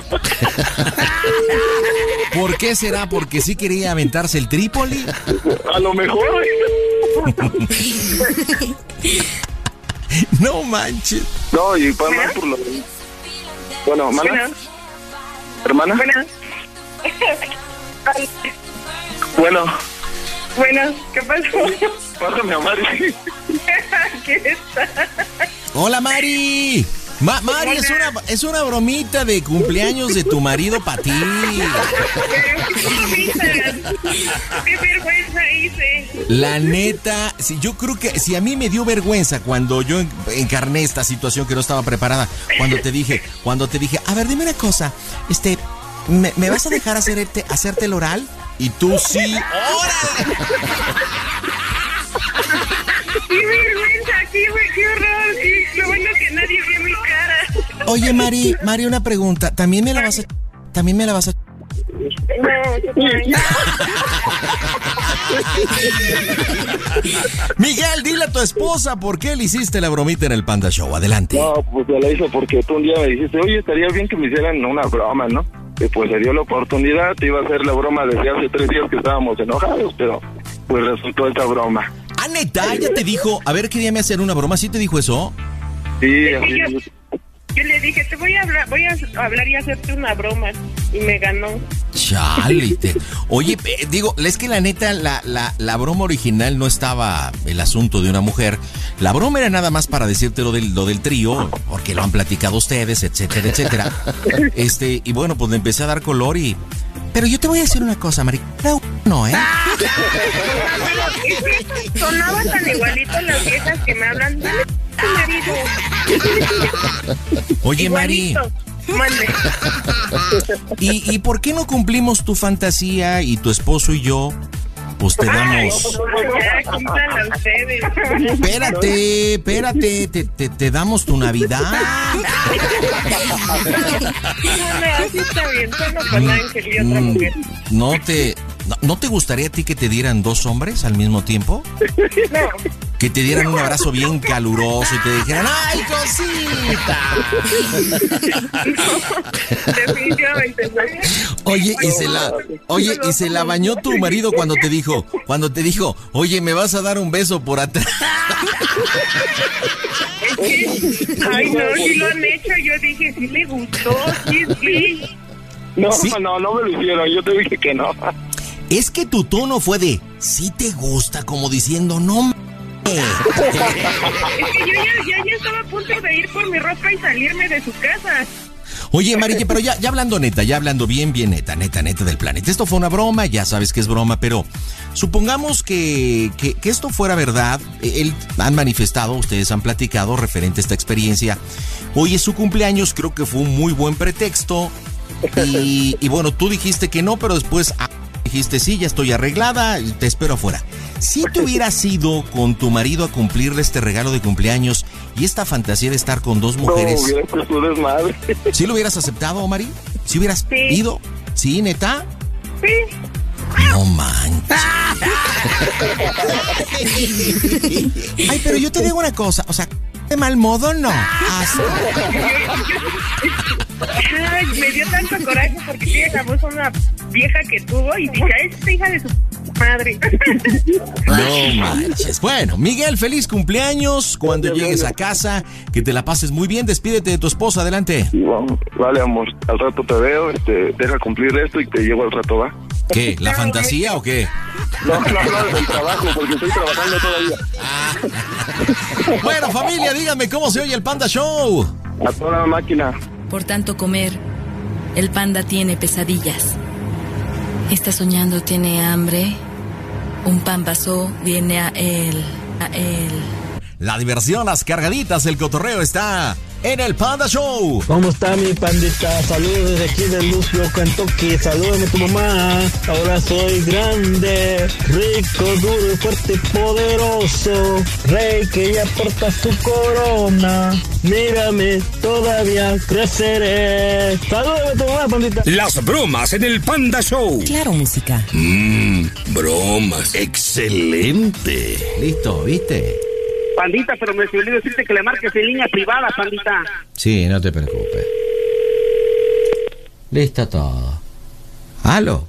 ¿Por qué será? ¿Porque sí quería aventarse el Trípoli? A lo mejor. No manches. No, y para más por lo... Bueno, ¿mana? ¿Hermana? Bueno. Bueno, ¿qué pasó? Pásame a Mari. ¿Qué está? Hola, Mari. Mari, es una bromita de cumpleaños de tu marido para ti. ¿Qué vergüenza hice? La neta, yo creo que si a mí me dio vergüenza cuando yo encarné esta situación que no estaba preparada, cuando te dije, a ver, dime una cosa, ¿me vas a dejar hacerte el oral? Y tú sí. ¡Órale! ¡Qué vergüenza! ¡Qué horror! Lo bueno que nadie vio mi cara. Oye, Mari, una pregunta. ¿También me la vas a...? No, Miguel, dile a tu esposa por qué le hiciste la bromita en el Panda Show. Adelante. No, pues yo la hice porque tú un día me dijiste, oye, estaría bien que me hicieran una broma, ¿no? Y pues se dio la oportunidad, te iba a hacer la broma desde hace 3 días que estábamos enojados, pero pues resultó esta broma. Ah, neta, ya te dijo, a ver qué día me hacen una broma, ¿sí te dijo eso? Sí, Es así que yo le dije, te voy a hablar y hacerte una broma. Y me ganó. Chale. Oye, digo, es que la neta, la broma original no estaba el asunto de una mujer. La broma era nada más para decirte lo del trío, porque lo han platicado ustedes, etcétera, etcétera. Y bueno, pues le empecé a dar color y... Pero yo te voy a decir una cosa, Mari. No, ¿eh? Sonaban tan igualitos las viejas que me hablan. Dale a tu marido. Oye, Mari. Mande. ¿Y por qué no cumplimos tu fantasía y tu esposo y yo? Pues te damos... Ya, cúmplanla ustedes. Espérate, te damos tu Navidad. Así está bien, solo con Ángel y otra mujer. ¿No te gustaría a ti que te dieran 2 hombres al mismo tiempo? No. Que te dieran un abrazo bien caluroso y te dijeran, ¡ay, cosita! No, definitivamente no. Oye, y se la bañó tu marido cuando te dijo, oye, ¿me vas a dar un beso por atrás? Ay, no, si lo han hecho, yo dije, sí le gustó, sí. No, ¿Sí? no me lo hicieron, yo te dije que no. Es que tu tono fue de, sí te gusta, como diciendo, no Es que yo ya estaba a punto de ir por mi ropa y salirme de su casa. Oye, Mari, pero ya hablando neta, ya hablando bien neta del planeta. Esto fue una broma, ya sabes que es broma, pero supongamos que esto fuera verdad. Han manifestado, ustedes han platicado referente a esta experiencia. Hoy es su cumpleaños, creo que fue un muy buen pretexto. Y bueno, tú dijiste que no, pero después dijiste, sí, ya estoy arreglada, te espero afuera. Si te hubieras ido con tu marido a cumplirle este regalo de cumpleaños y esta fantasía de estar con 2 mujeres... No, hubiera puesto desmadre. ¿Sí lo hubieras aceptado, Mari? ¿Sí hubieras ido? ¿Sí, neta? Sí. No manches. Ay, pero yo te digo una cosa, o sea, de mal modo no. Ay, me dio tanto coraje porque sí dejamos una vieja que tuvo y dije, esta hija de su madre. No manches. Bueno, Miguel, feliz cumpleaños. Cuando llegues a casa, que te la pases muy bien. Despídete de tu esposa, adelante. Vale, amor, al rato te veo, deja cumplir esto y te llevo al rato, ¿va? ¿Qué? ¿La fantasía o qué? No, del trabajo, porque estoy trabajando todavía. Bueno, familia, díganme cómo se oye el Panda Show. A toda máquina. Por tanto comer, el panda tiene pesadillas. Está soñando, tiene hambre. Un pan pasó, viene a él. La diversión, las cargaditas, el cotorreo está en el Panda Show. ¿Cómo está mi pandita? Saludos desde aquí de Lucio, Kentucky. Salúdame a tu mamá. Ahora soy grande, rico, duro y fuerte y poderoso. Rey que ya porta su corona. Mírame, todavía creceré. Salúdame a tu mamá, pandita. Las bromas en el Panda Show. Claro, música. Bromas. Excelente. Listo, ¿viste? Pandita, pero me olvidé decirte que le marques en línea privada, pandita. Sí, no te preocupes. Listo todo. ¿Aló?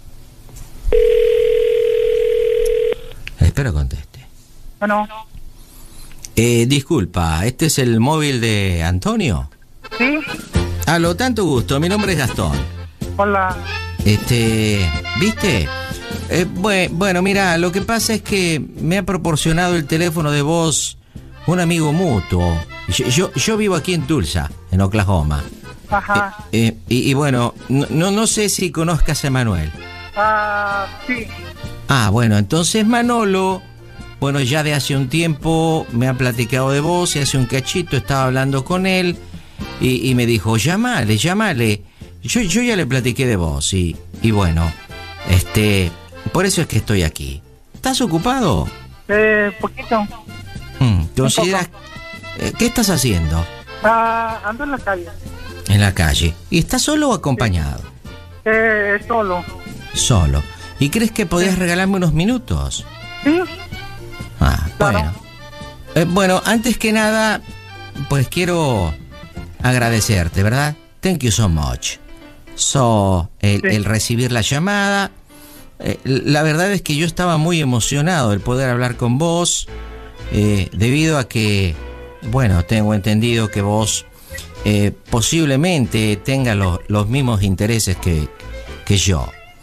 Espero conteste. Bueno. Disculpa, ¿este es el móvil de Antonio? Sí. Aló, tanto gusto, mi nombre es Gastón. Hola. ¿Viste? Bueno, mira, lo que pasa es que me ha proporcionado el teléfono de voz un amigo mutuo. Yo vivo aquí en Tulsa, en Oklahoma. Ajá. Y bueno, no sé si conozcas a Manuel. Sí. Bueno, entonces Manolo, bueno, ya de hace un tiempo me ha platicado de vos y hace un cachito estaba hablando con él y me dijo, llámale. Yo ya le platiqué de vos y bueno, por eso es que estoy aquí. ¿Estás ocupado? Poquito. ¿Consideras? ¿Qué estás haciendo? Ando en la calle. En la calle. ¿Y estás solo o acompañado? Solo. Solo. ¿Y crees que podías regalarme unos minutos? Sí. Bueno. Bueno, antes que nada, pues quiero agradecerte, ¿verdad? Thank you so much. El recibir la llamada. La verdad es que yo estaba muy emocionado el poder hablar con vos, debido a que, bueno, tengo entendido que vos posiblemente tengas los mismos intereses que yo.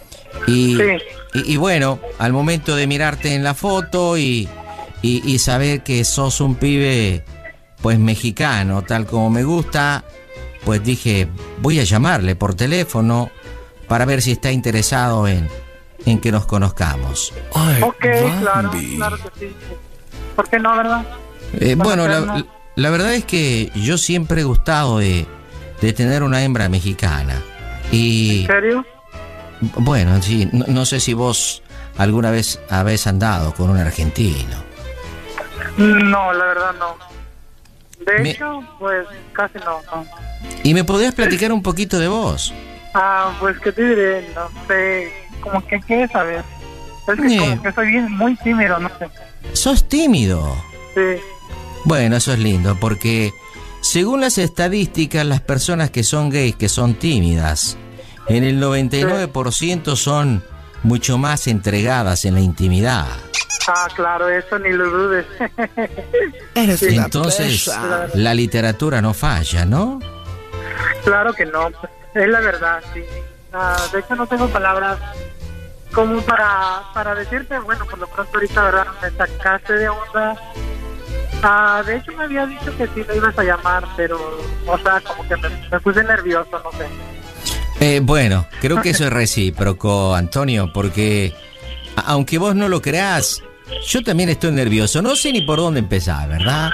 Y bueno, al momento de mirarte en la foto y saber que sos un pibe, pues mexicano, tal como me gusta, pues dije, voy a llamarle por teléfono para ver si está interesado en que nos conozcamos. Ok, claro que sí. ¿Por qué no, verdad? Bueno, la verdad es que yo siempre he gustado de tener una hembra mexicana. Y, ¿en serio? Bueno, sí, no sé si vos alguna vez habéis andado con un argentino. No, la verdad no. De hecho, pues casi no. ¿Y me podrías platicar un poquito de vos? Pues qué te diré, no sé, como que quieres saber. Es que como que soy muy tímido, no sé. ¿Sos tímido? Sí. Bueno, eso es lindo, porque según las estadísticas, las personas que son gays, que son tímidas, en el 99% son mucho más entregadas en la intimidad. Claro, eso ni lo dudes. Entonces, la literatura no falla, ¿no? Claro que no, es la verdad, sí. De hecho, no tengo palabras como para decirte, bueno, por lo pronto ahorita, ¿verdad? Me sacaste de onda. De hecho, me había dicho que sí me ibas a llamar, pero, o sea, como que me puse nervioso, no sé. Bueno, creo que eso es recíproco, Antonio, porque aunque vos no lo creás, yo también estoy nervioso. No sé ni por dónde empezar, ¿verdad?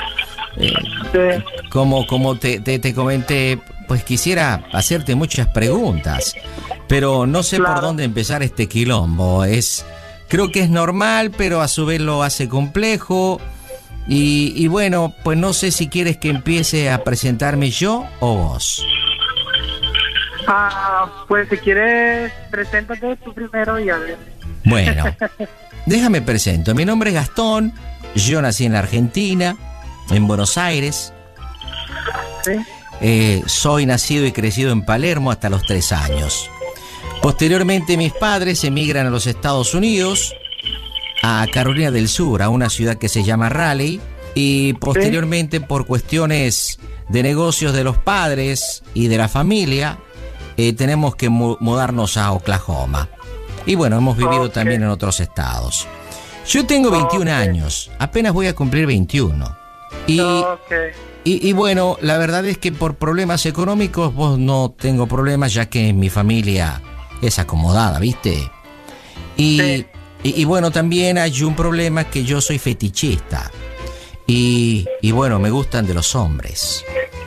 Como te comenté, pues quisiera hacerte muchas preguntas, pero no sé por dónde empezar este quilombo. Creo que es normal, pero a su vez lo hace complejo. Y bueno, pues no sé si quieres que empiece a presentarme yo o vos. Pues si quieres, preséntate tú primero y a ver. Bueno, déjame presento. Mi nombre es Gastón. Yo nací en la Argentina, en Buenos Aires. ¿Sí? Soy nacido y crecido en Palermo hasta los 3 años. Posteriormente mis padres emigran a los Estados Unidos, a Carolina del Sur, a una ciudad que se llama Raleigh. Y posteriormente, por cuestiones de negocios de los padres y de la familia, tenemos que mudarnos a Oklahoma. Y bueno, hemos vivido también en otros estados. Yo tengo 21 años, apenas voy a cumplir 21. Y bueno, la verdad es que por problemas económicos vos no tengo problemas, ya que mi familia es acomodada, ¿viste? Y bueno, también hay un problema, que yo soy fetichista. Y bueno, me gustan de los hombres.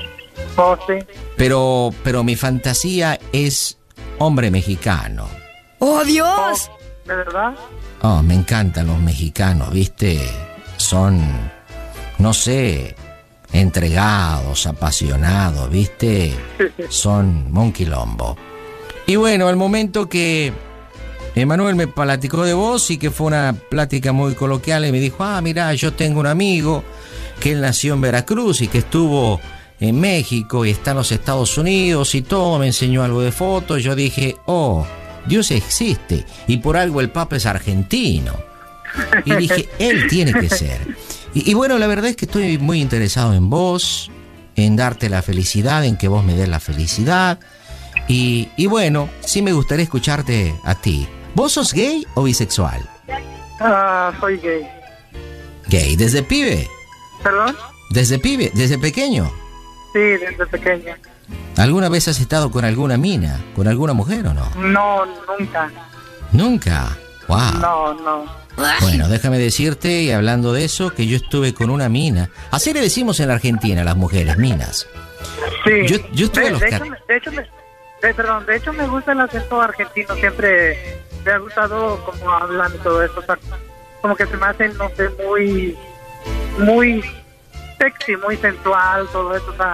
Pero mi fantasía es hombre mexicano. ¡Oh, Dios! ¿De verdad? Oh, me encantan los mexicanos, ¿viste? Son, no sé, entregados, apasionados, ¿viste? Son un quilombo. Y bueno, al momento que Emanuel me platicó de vos, y que fue una plática muy coloquial, y me dijo, mira, yo tengo un amigo que él nació en Veracruz y que estuvo en México y está en los Estados Unidos y todo, me enseñó algo de fotos. Yo dije, Dios existe, y por algo el Papa es argentino. Y dije, él tiene que ser. Y bueno, la verdad es que estoy muy interesado en vos, en darte la felicidad, en que vos me des la felicidad. Y bueno, sí me gustaría escucharte a ti. ¿Vos sos gay o bisexual? Soy gay. ¿Gay desde pibe? ¿Perdón? ¿Desde pibe? ¿Desde pequeño? Sí, desde pequeño. ¿Alguna vez has estado con alguna mina, con alguna mujer o no? No, nunca. ¿Nunca? ¡Wow! No. Bueno, déjame decirte, y hablando de eso, que yo estuve con una mina. Así le decimos en la Argentina a las mujeres, minas. Sí. Yo estuve de hecho me gusta el acento argentino. Siempre me ha gustado cómo hablan y todo eso. O sea, como que se me hace, no sé, muy sexy, muy sensual, todo eso. O sea,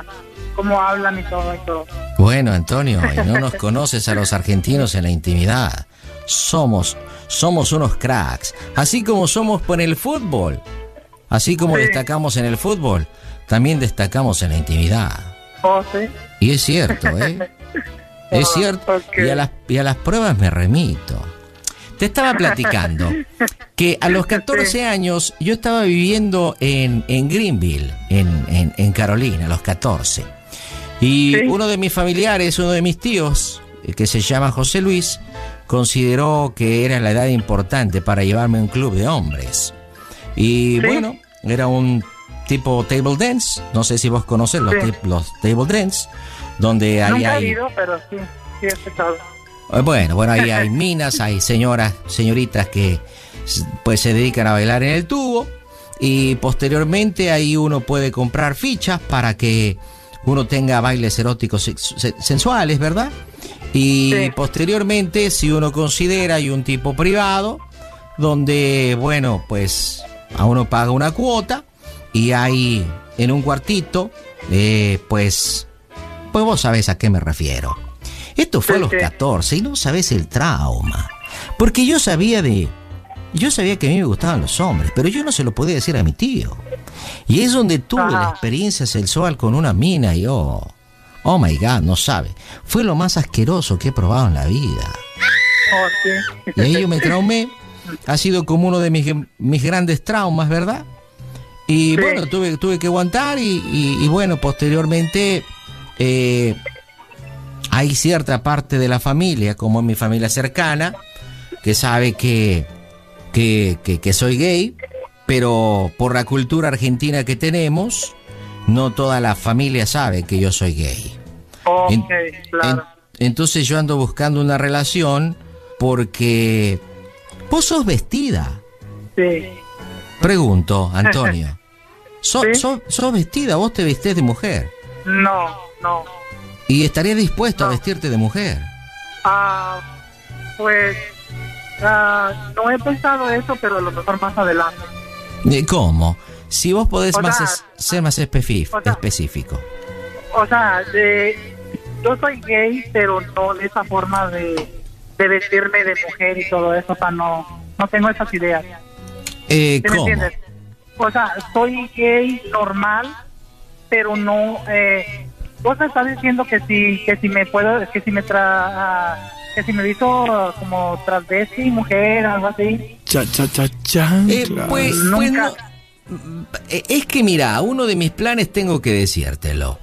cómo hablan y todo. Bueno, Antonio, y no nos conoces a los argentinos en la intimidad. Somos unos cracks. Así como somos en el fútbol. Así como destacamos en el fútbol, también destacamos en la intimidad. Oh, sí. Y es cierto, ¿eh? Es cierto. Okay. Y a las pruebas me remito. Te estaba platicando que a los 14 años yo estaba viviendo en Greenville, en Carolina, a los 14. Y uno de mis familiares, uno de mis tíos, que se llama José Luis, consideró que era la edad importante para llevarme a un club de hombres. Y bueno, era un tipo table dance, no sé si vos conocés los table dance, donde ahí Nunca hay... he ido, pero sí he escuchado. Bueno, ahí hay minas, hay señoritas que pues se dedican a bailar en el tubo, y posteriormente ahí uno puede comprar fichas para que uno tenga bailes eróticos sensuales, ¿verdad? Y posteriormente, si uno considera, hay un tipo privado donde, bueno, pues a uno paga una cuota y hay en un cuartito, pues vos sabés a qué me refiero. Esto fue a los 14 y no sabés el trauma. Porque yo sabía que a mí me gustaban los hombres, pero yo no se lo podía decir a mi tío. Y es donde tuve la experiencia sexual con una mina y oh my God, no sabe. Fue lo más asqueroso que he probado en la vida. Y ahí yo me traumé. Ha sido como uno de mis grandes traumas, ¿verdad? Y bueno, tuve que aguantar y bueno, posteriormente hay cierta parte de la familia, como mi familia cercana, que sabe que soy gay, pero por la cultura argentina que tenemos, no toda la familia sabe que yo soy gay. Claro. Entonces yo ando buscando una relación porque vos sos vestida. Sí. Pregunto, Antonio. ¿Sos vestida? ¿Vos te vestís de mujer? No. ¿Y estarías dispuesto a vestirte de mujer? Pues no he pensado eso, pero a lo mejor más adelante. ¿Cómo? Si vos podés ser más específico. O sea, yo soy gay, pero no de esa forma de vestirme de mujer y todo eso. O sea, no tengo esas ideas. ¿Sí ¿Cómo? me entiendes? O sea, soy gay normal, pero no... vos estás diciendo que si me visto como travesti, mujer, algo así. Pues no, es que mira, uno de mis planes tengo que decírtelo.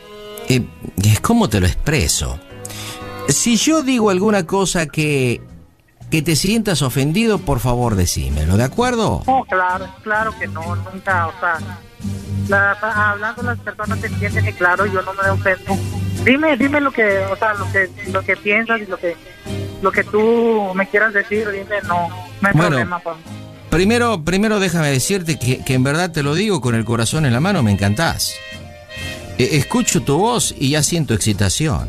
Es como te lo expreso. Si yo digo alguna cosa que te sientas ofendido, por favor decímelo, ¿de acuerdo? Oh, claro que no, nunca, o sea, hablando las personas entienden que claro, yo no me ofendo. Dime lo que piensas y lo que tú me quieras decir, dime, no hay problema. Primero déjame decirte que en verdad te lo digo con el corazón en la mano, me encantás. Escucho tu voz y ya siento excitación.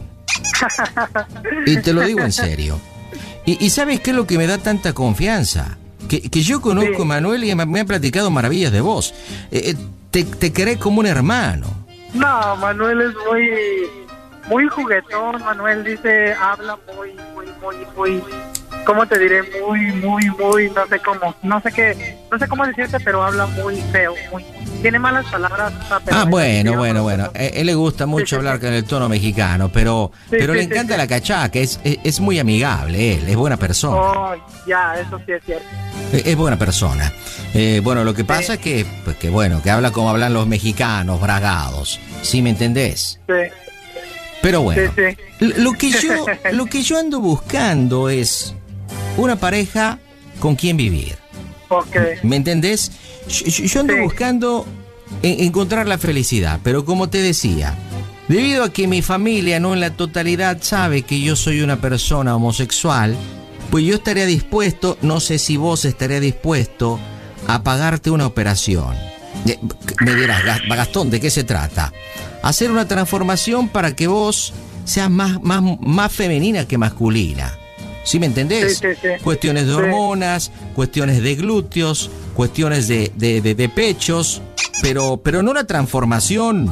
Y te lo digo en serio. ¿Y sabes qué es lo que me da tanta confianza? Que yo conozco a Manuel y me ha platicado maravillas de vos. Te querés como un hermano. No, Manuel es muy juguetón. Manuel habla muy, ¿cómo te diré? Muy, no sé cómo decirte, pero habla muy feo, tiene malas palabras. Bueno. Él le gusta mucho hablar con el tono mexicano, pero le encanta la cachaca, es muy amigable, él es buena persona. Oh, ya, eso sí es cierto. Es buena persona. Bueno, lo que pasa es que habla como hablan los mexicanos, bragados. ¿Sí me entendés? Sí. Pero bueno, lo que yo ando buscando es una pareja con quien vivir. ¿Me entendés? Yo ando buscando encontrar la felicidad, pero como te decía, debido a que mi familia no en la totalidad sabe que yo soy una persona homosexual, pues yo estaría dispuesto, no sé si vos estarías dispuesto a pagarte una operación. Me dirás, Gastón, ¿de qué se trata? Hacer una transformación para que vos seas más femenina que masculina. ¿Sí me entendés? Sí. Cuestiones de hormonas, cuestiones de glúteos, cuestiones de pechos, pero no una transformación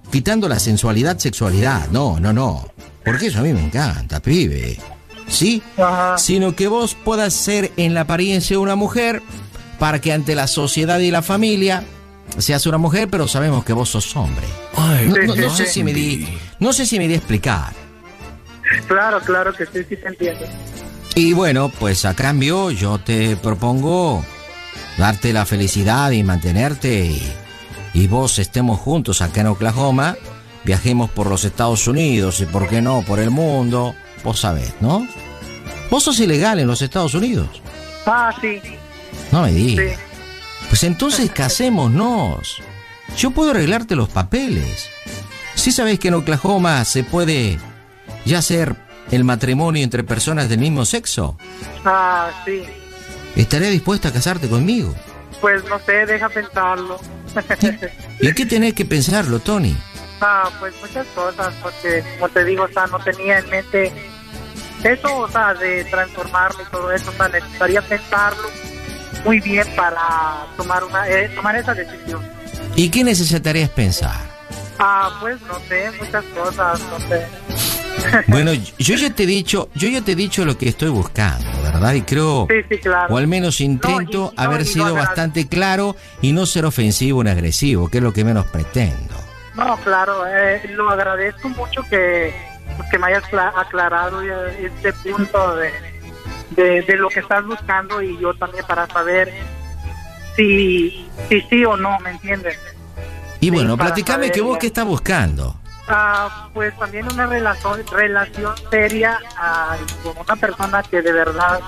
quitando la sensualidad, sexualidad. No. Porque eso a mí me encanta, pibe. ¿Sí? Ajá. Sino que vos puedas ser en la apariencia una mujer para que ante la sociedad y la familia seas una mujer, pero sabemos que vos sos hombre. No sé si me di a explicar. Claro que sí te entiendo. Y bueno, pues a cambio yo te propongo darte la felicidad y mantenerte y vos estemos juntos acá en Oklahoma, viajemos por los Estados Unidos y por qué no, por el mundo, vos sabés, ¿no? Vos sos ilegal en los Estados Unidos. Sí. No me digas. Sí. Pues entonces casémonos. Yo puedo arreglarte los papeles. ¿Sí sabés que en Oklahoma se puede ya hacer el matrimonio entre personas del mismo sexo? Sí. ¿Estarías dispuesta a casarte conmigo? Pues no sé, deja pensarlo. ¿Y en qué tenés que pensarlo, Tony? Pues muchas cosas, porque como te digo, no tenía en mente eso, de transformarme y todo eso, necesitaría pensarlo muy bien para tomar esa decisión. ¿Y qué necesitarías pensar? Pues no sé, muchas cosas, no sé. Bueno, yo ya te he dicho lo que estoy buscando, ¿verdad? Y creo, sí, claro. O al menos intento haber sido bastante claro y no ser ofensivo ni agresivo, que es lo que menos pretendo. No, claro, lo agradezco mucho que me hayas aclarado este punto de lo que estás buscando, y yo también para saber si sí o no, ¿me entiendes? Y bueno, platícame que vos qué estás buscando. Pues también una relación seria con una persona que de verdad,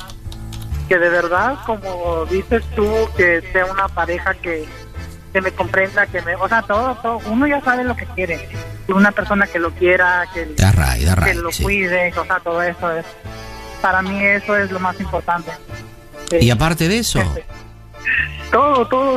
como dices tú, que sea una pareja que me comprenda, todo, uno ya sabe lo que quiere, una persona que lo quiera, que lo cuide, todo eso para mí eso es lo más importante. Y aparte de eso, todo.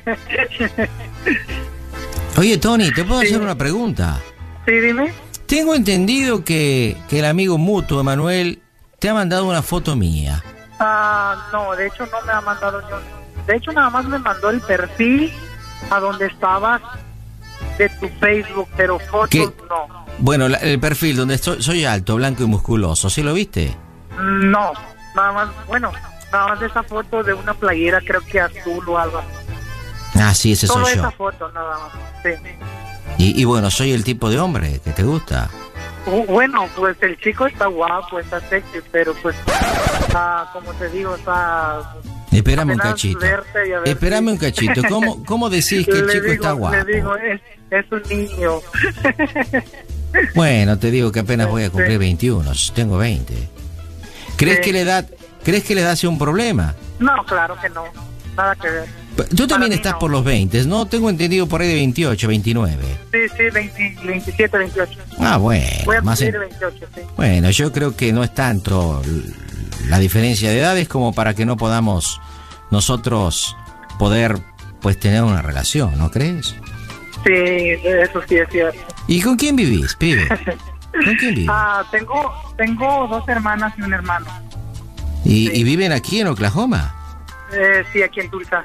Oye, Tony, ¿te puedo hacer una pregunta? Sí, dime. Tengo entendido que el amigo mutuo, Emanuel, te ha mandado una foto mía. No, de hecho no me ha mandado yo. De hecho nada más me mandó el perfil a donde estabas de tu Facebook, pero fotos no. Bueno, el perfil donde soy alto, blanco y musculoso, ¿sí lo viste? No, nada más de esa foto de una playera, creo que azul o algo así. Sí, ese soy yo. Esa foto nada más, sí. Y bueno, soy el tipo de hombre que te gusta. Bueno, pues el chico está guapo, está sexy, pero pues, como te digo, Espérame un cachito. Espérame un cachito. ¿Cómo decís que el chico está guapo? Le digo, es un niño. Bueno, te digo que apenas voy a cumplir 21, tengo 20. ¿Crees que la edad sea un problema? No, claro que no, nada que ver. Tú también estás por los 20, ¿no? Tengo entendido por ahí de 28, 29. Sí, 27, 28. Bueno. Voy a cumplir 28, sí. Bueno, yo creo que no es tanto la diferencia de edades como para que no podamos nosotros poder, pues, tener una relación, ¿no crees? Sí, eso sí es cierto. ¿Y con quién vivís, pibe? ¿Con quién vivís? Tengo 2 hermanas y un hermano. ¿Y viven aquí en Oklahoma? Sí, aquí en Tulsa.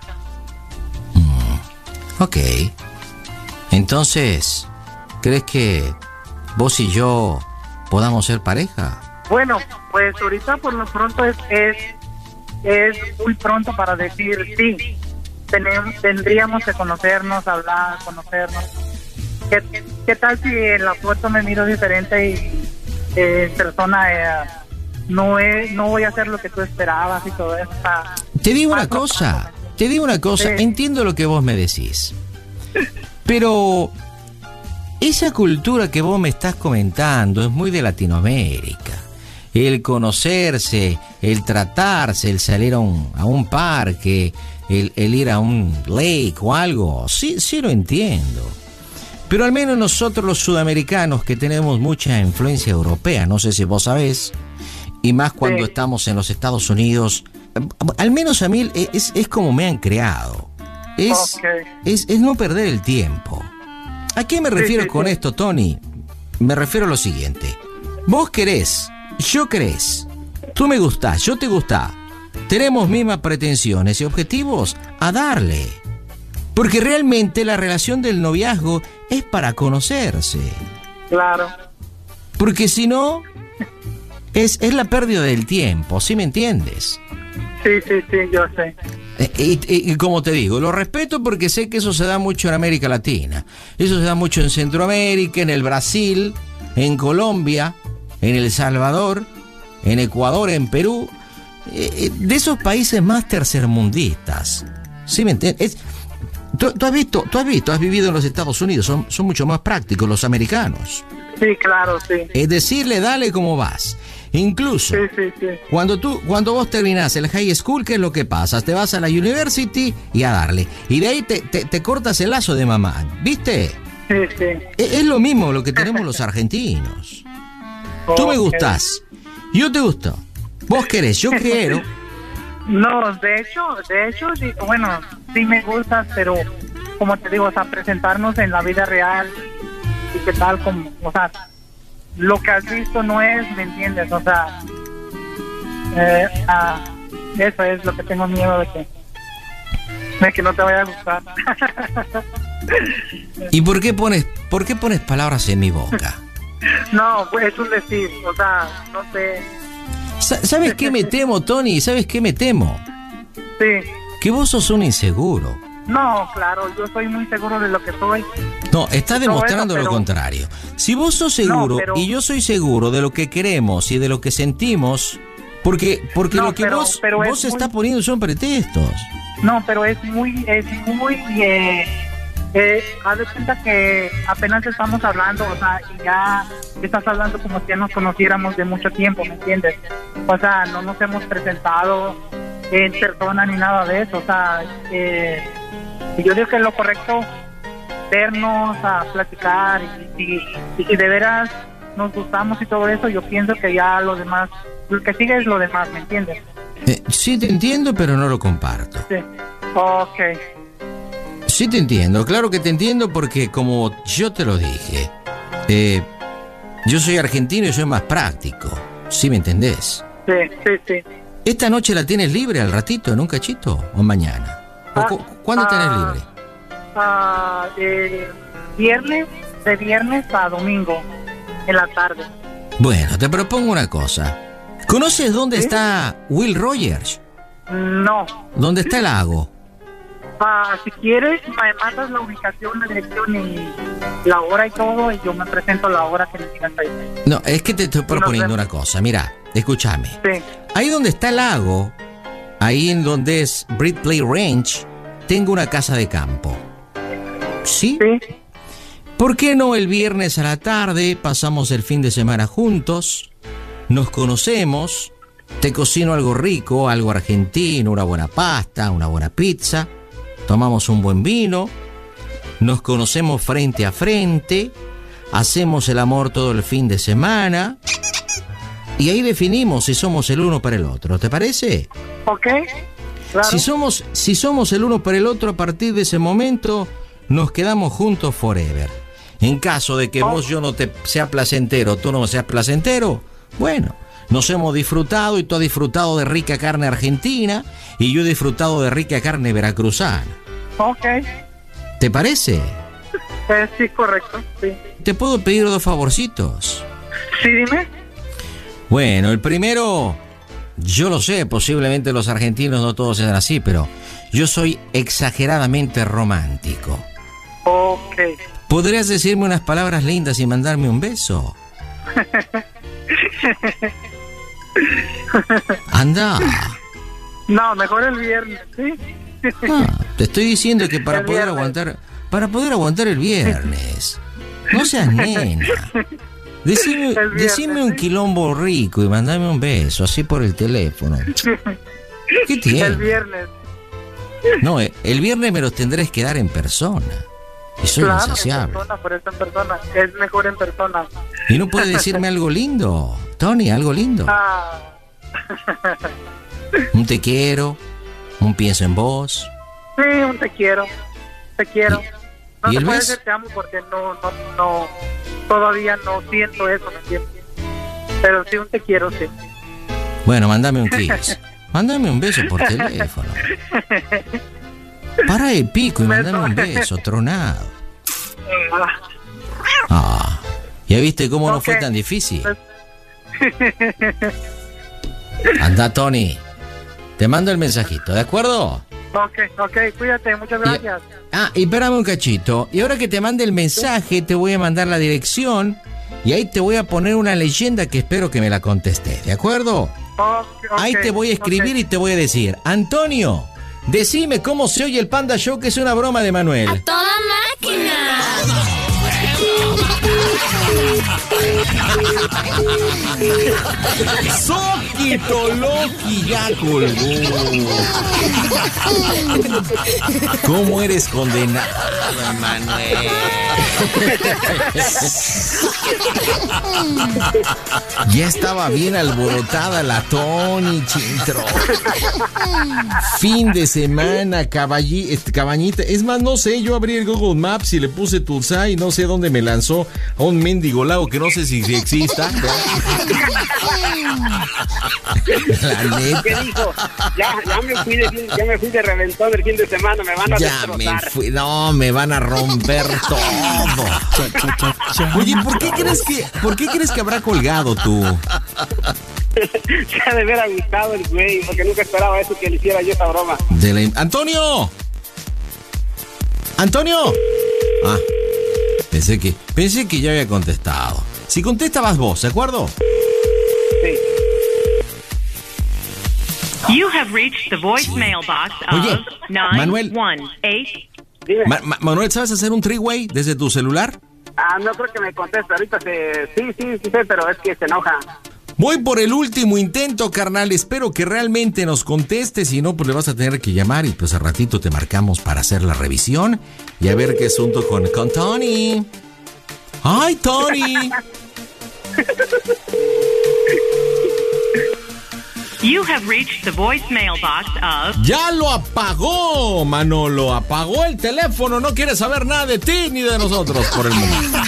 Ok. Entonces, ¿crees que vos y yo podamos ser pareja? Bueno, pues ahorita por lo pronto es muy pronto para decir sí. Tendríamos que conocernos, hablar, conocernos. ¿Qué tal si en la foto me miro diferente y en persona no voy a hacer lo que tú esperabas y todo eso? Te digo una cosa, entiendo lo que vos me decís, pero esa cultura que vos me estás comentando es muy de Latinoamérica. El conocerse, el tratarse, el salir a un parque, el ir a un lake o algo, sí lo entiendo. Pero al menos nosotros los sudamericanos, que tenemos mucha influencia europea, no sé si vos sabés, y más cuando estamos en los Estados Unidos, al menos a mí es como me han creado. Es no perder el tiempo. ¿A qué me refiero con esto, Tony? Me refiero a lo siguiente. Vos querés, yo querés, tú me gustás, yo te gustás, tenemos mismas pretensiones y objetivos, a darle. Porque realmente la relación del noviazgo es para conocerse. Claro. Porque si no, es la pérdida del tiempo, ¿sí me entiendes? Sí, yo sé. Y como te digo, lo respeto porque sé que eso se da mucho en América Latina. Eso se da mucho en Centroamérica, en el Brasil, en Colombia, en El Salvador, en Ecuador, en Perú. De esos países más tercermundistas. ¿Sí me entiendes? Tú has vivido en los Estados Unidos, son mucho más prácticos los americanos. Sí, claro, sí. Es decirle, dale como vas. Incluso, sí. cuando vos terminás el high school, ¿qué es lo que pasa? Te vas a la university y a darle. Y de ahí te cortas el lazo de mamá, ¿viste? Sí. Es lo mismo lo que tenemos los argentinos. Tú me gustás, yo te gusto. Vos querés, yo quiero. No, de hecho, sí, bueno, sí me gustas, pero como te digo, o sea, presentarnos en la vida real y qué tal, como, o sea, lo que has visto no es, ¿me entiendes? O sea, eso es lo que tengo miedo de que no te vaya a gustar. ¿Y por qué pones palabras en mi boca? No, pues es un decir, o sea, no sé. ¿Sabes qué me temo, Tony? ¿Sabes qué me temo? Sí. Que vos sos un inseguro. No, claro, yo soy muy seguro de lo que soy. No, estás demostrando lo contrario. Si vos sos seguro y yo soy seguro de lo que queremos y de lo que sentimos, porque lo que vos estás poniendo son pretextos. No, pero es muy haz de cuenta que apenas estamos hablando, o sea, y ya estás hablando como si ya nos conociéramos de mucho tiempo, ¿me entiendes? O sea, no nos hemos presentado en persona ni nada de eso, o sea, yo digo que es lo correcto vernos, a platicar, y si de veras nos gustamos y todo eso, yo pienso que ya lo demás, lo que sigue es lo demás, ¿me entiendes? Sí te entiendo, pero no lo comparto. Sí, ok. Sí te entiendo, claro que te entiendo porque como yo te lo dije, yo soy argentino y soy más práctico, ¿sí me entendés? Sí. ¿Esta noche la tienes libre al ratito, en un cachito, o mañana? ¿Cuándo tenés libre? De viernes a domingo, en la tarde. Bueno, te propongo una cosa. ¿Conoces dónde está Will Rogers? No. ¿Dónde está el lago? Si quieres, me mandas la ubicación, la dirección y la hora y todo, y yo me presento a la hora que me digas ahí. No, es que te estoy proponiendo una cosa. Mira, escúchame. Sí. Ahí donde está el lago, ahí en donde es Bridgeplay Ranch, tengo una casa de campo. ¿Sí? Sí. ¿Por qué no el viernes a la tarde pasamos el fin de semana juntos? Nos conocemos, te cocino algo rico, algo argentino, una buena pasta, una buena pizza. Tomamos un buen vino, nos conocemos frente a frente, hacemos el amor todo el fin de semana y ahí definimos si somos el uno para el otro. ¿Te parece? Ok, claro. Si somos el uno para el otro, a partir de ese momento nos quedamos juntos forever. En caso de que vos yo no te sea placentero, tú no me seas placentero, bueno, nos hemos disfrutado y tú has disfrutado de rica carne argentina y yo he disfrutado de rica carne veracruzana. Ok. ¿Te parece? Sí, correcto, sí. ¿Te puedo pedir 2 favorcitos? Sí, dime. Bueno, el primero, yo lo sé, posiblemente los argentinos no todos sean así, pero yo soy exageradamente romántico. Ok. ¿Podrías decirme unas palabras lindas y mandarme un beso? Anda. No, mejor el viernes, ¿sí? Te estoy diciendo que para poder aguantar el viernes. No seas nena. Decime un quilombo rico y mandame un beso, así por el teléfono. ¿Qué tiene? El viernes. No, el viernes me los tendrás que dar en persona. Y soy insaciable. Persona. Es mejor en persona. ¿Y no puedes decirme algo lindo? Tony, algo lindo. Un te quiero, un pienso en vos. Sí, un te quiero. Te quiero. No ¿Y te el puedo beso? decir te amo porque no, todavía no siento eso, ¿me entiendes? Pero sí, un te quiero, sí. Bueno, mándame un kiss. Mándame un beso por teléfono. Para el pico y mandame un beso, tronado. ¿Ya viste cómo no fue tan difícil? Anda, Tony. Te mando el mensajito, ¿de acuerdo? Ok, cuídate, muchas gracias. Y espérame un cachito. Y ahora que te mande el mensaje, te voy a mandar la dirección. Y ahí te voy a poner una leyenda que espero que me la contestes, ¿de acuerdo? Ahí te voy a escribir y te voy a decir: Antonio, decime cómo se oye el Panda Show, que es una broma de Manuel. ¡A toda máquina! Soquito Loki ya colgó. ¿Cómo eres condenado, Manuel? Ya estaba bien alborotada la Tony, Chintro. Fin de semana, cabañita. Es más, no sé, yo abrí el Google Maps y le puse Tulsa y no sé dónde me lanzó a un mendigo lago que no sé si exista. La neta. ¿Qué dijo? Ya me fui de reventón el fin de semana, me van a destrozar. Me van a romper todo. Oye, ¿por qué crees que habrá colgado tú? Se ha de haber gustado el güey, porque nunca esperaba eso, que le hiciera yo esa broma. ¡Antonio! Pensé que ya había contestado. Si contestabas vos, ¿de acuerdo? Sí. You have reached the voicemail box of 918. Manuel, ¿sabes hacer un three-way desde tu celular? No creo que me conteste ahorita. Sí sé, pero es que se enoja. Voy por el último intento, carnal. Espero que realmente nos contestes. Si no, pues le vas a tener que llamar y pues a ratito te marcamos para hacer la revisión y a ver qué asunto con Tony. ¡Ay, Tony! You have reached the voicemail box of... ¡Ya lo apagó, Manolo! Apagó el teléfono. No quiere saber nada de ti ni de nosotros por el momento.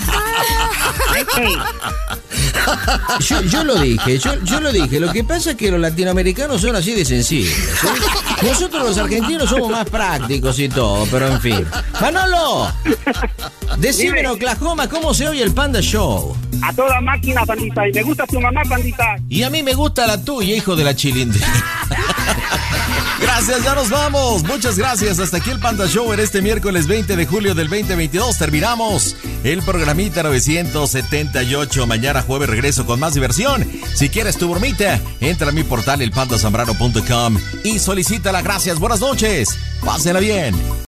Yo lo dije. Lo que pasa es que los latinoamericanos son así de sencillos, ¿sí? Nosotros los argentinos somos más prácticos y todo, pero en fin. Manolo, decime en Oklahoma cómo se oye el Panda Show. A toda máquina, pandita. Y me gusta tu mamá, pandita. Y a mí me gusta la tuya, hijo de la chilindrina. Gracias, ya nos vamos. Muchas gracias. Hasta aquí el Panda Show en este miércoles 20 de julio del 2022. Terminamos el programita 978. Mañana jueves regreso con más diversión. Si quieres tu bromita, entra a mi portal elpandasambrano.com y solicítala. Gracias, buenas noches. Pásenla bien.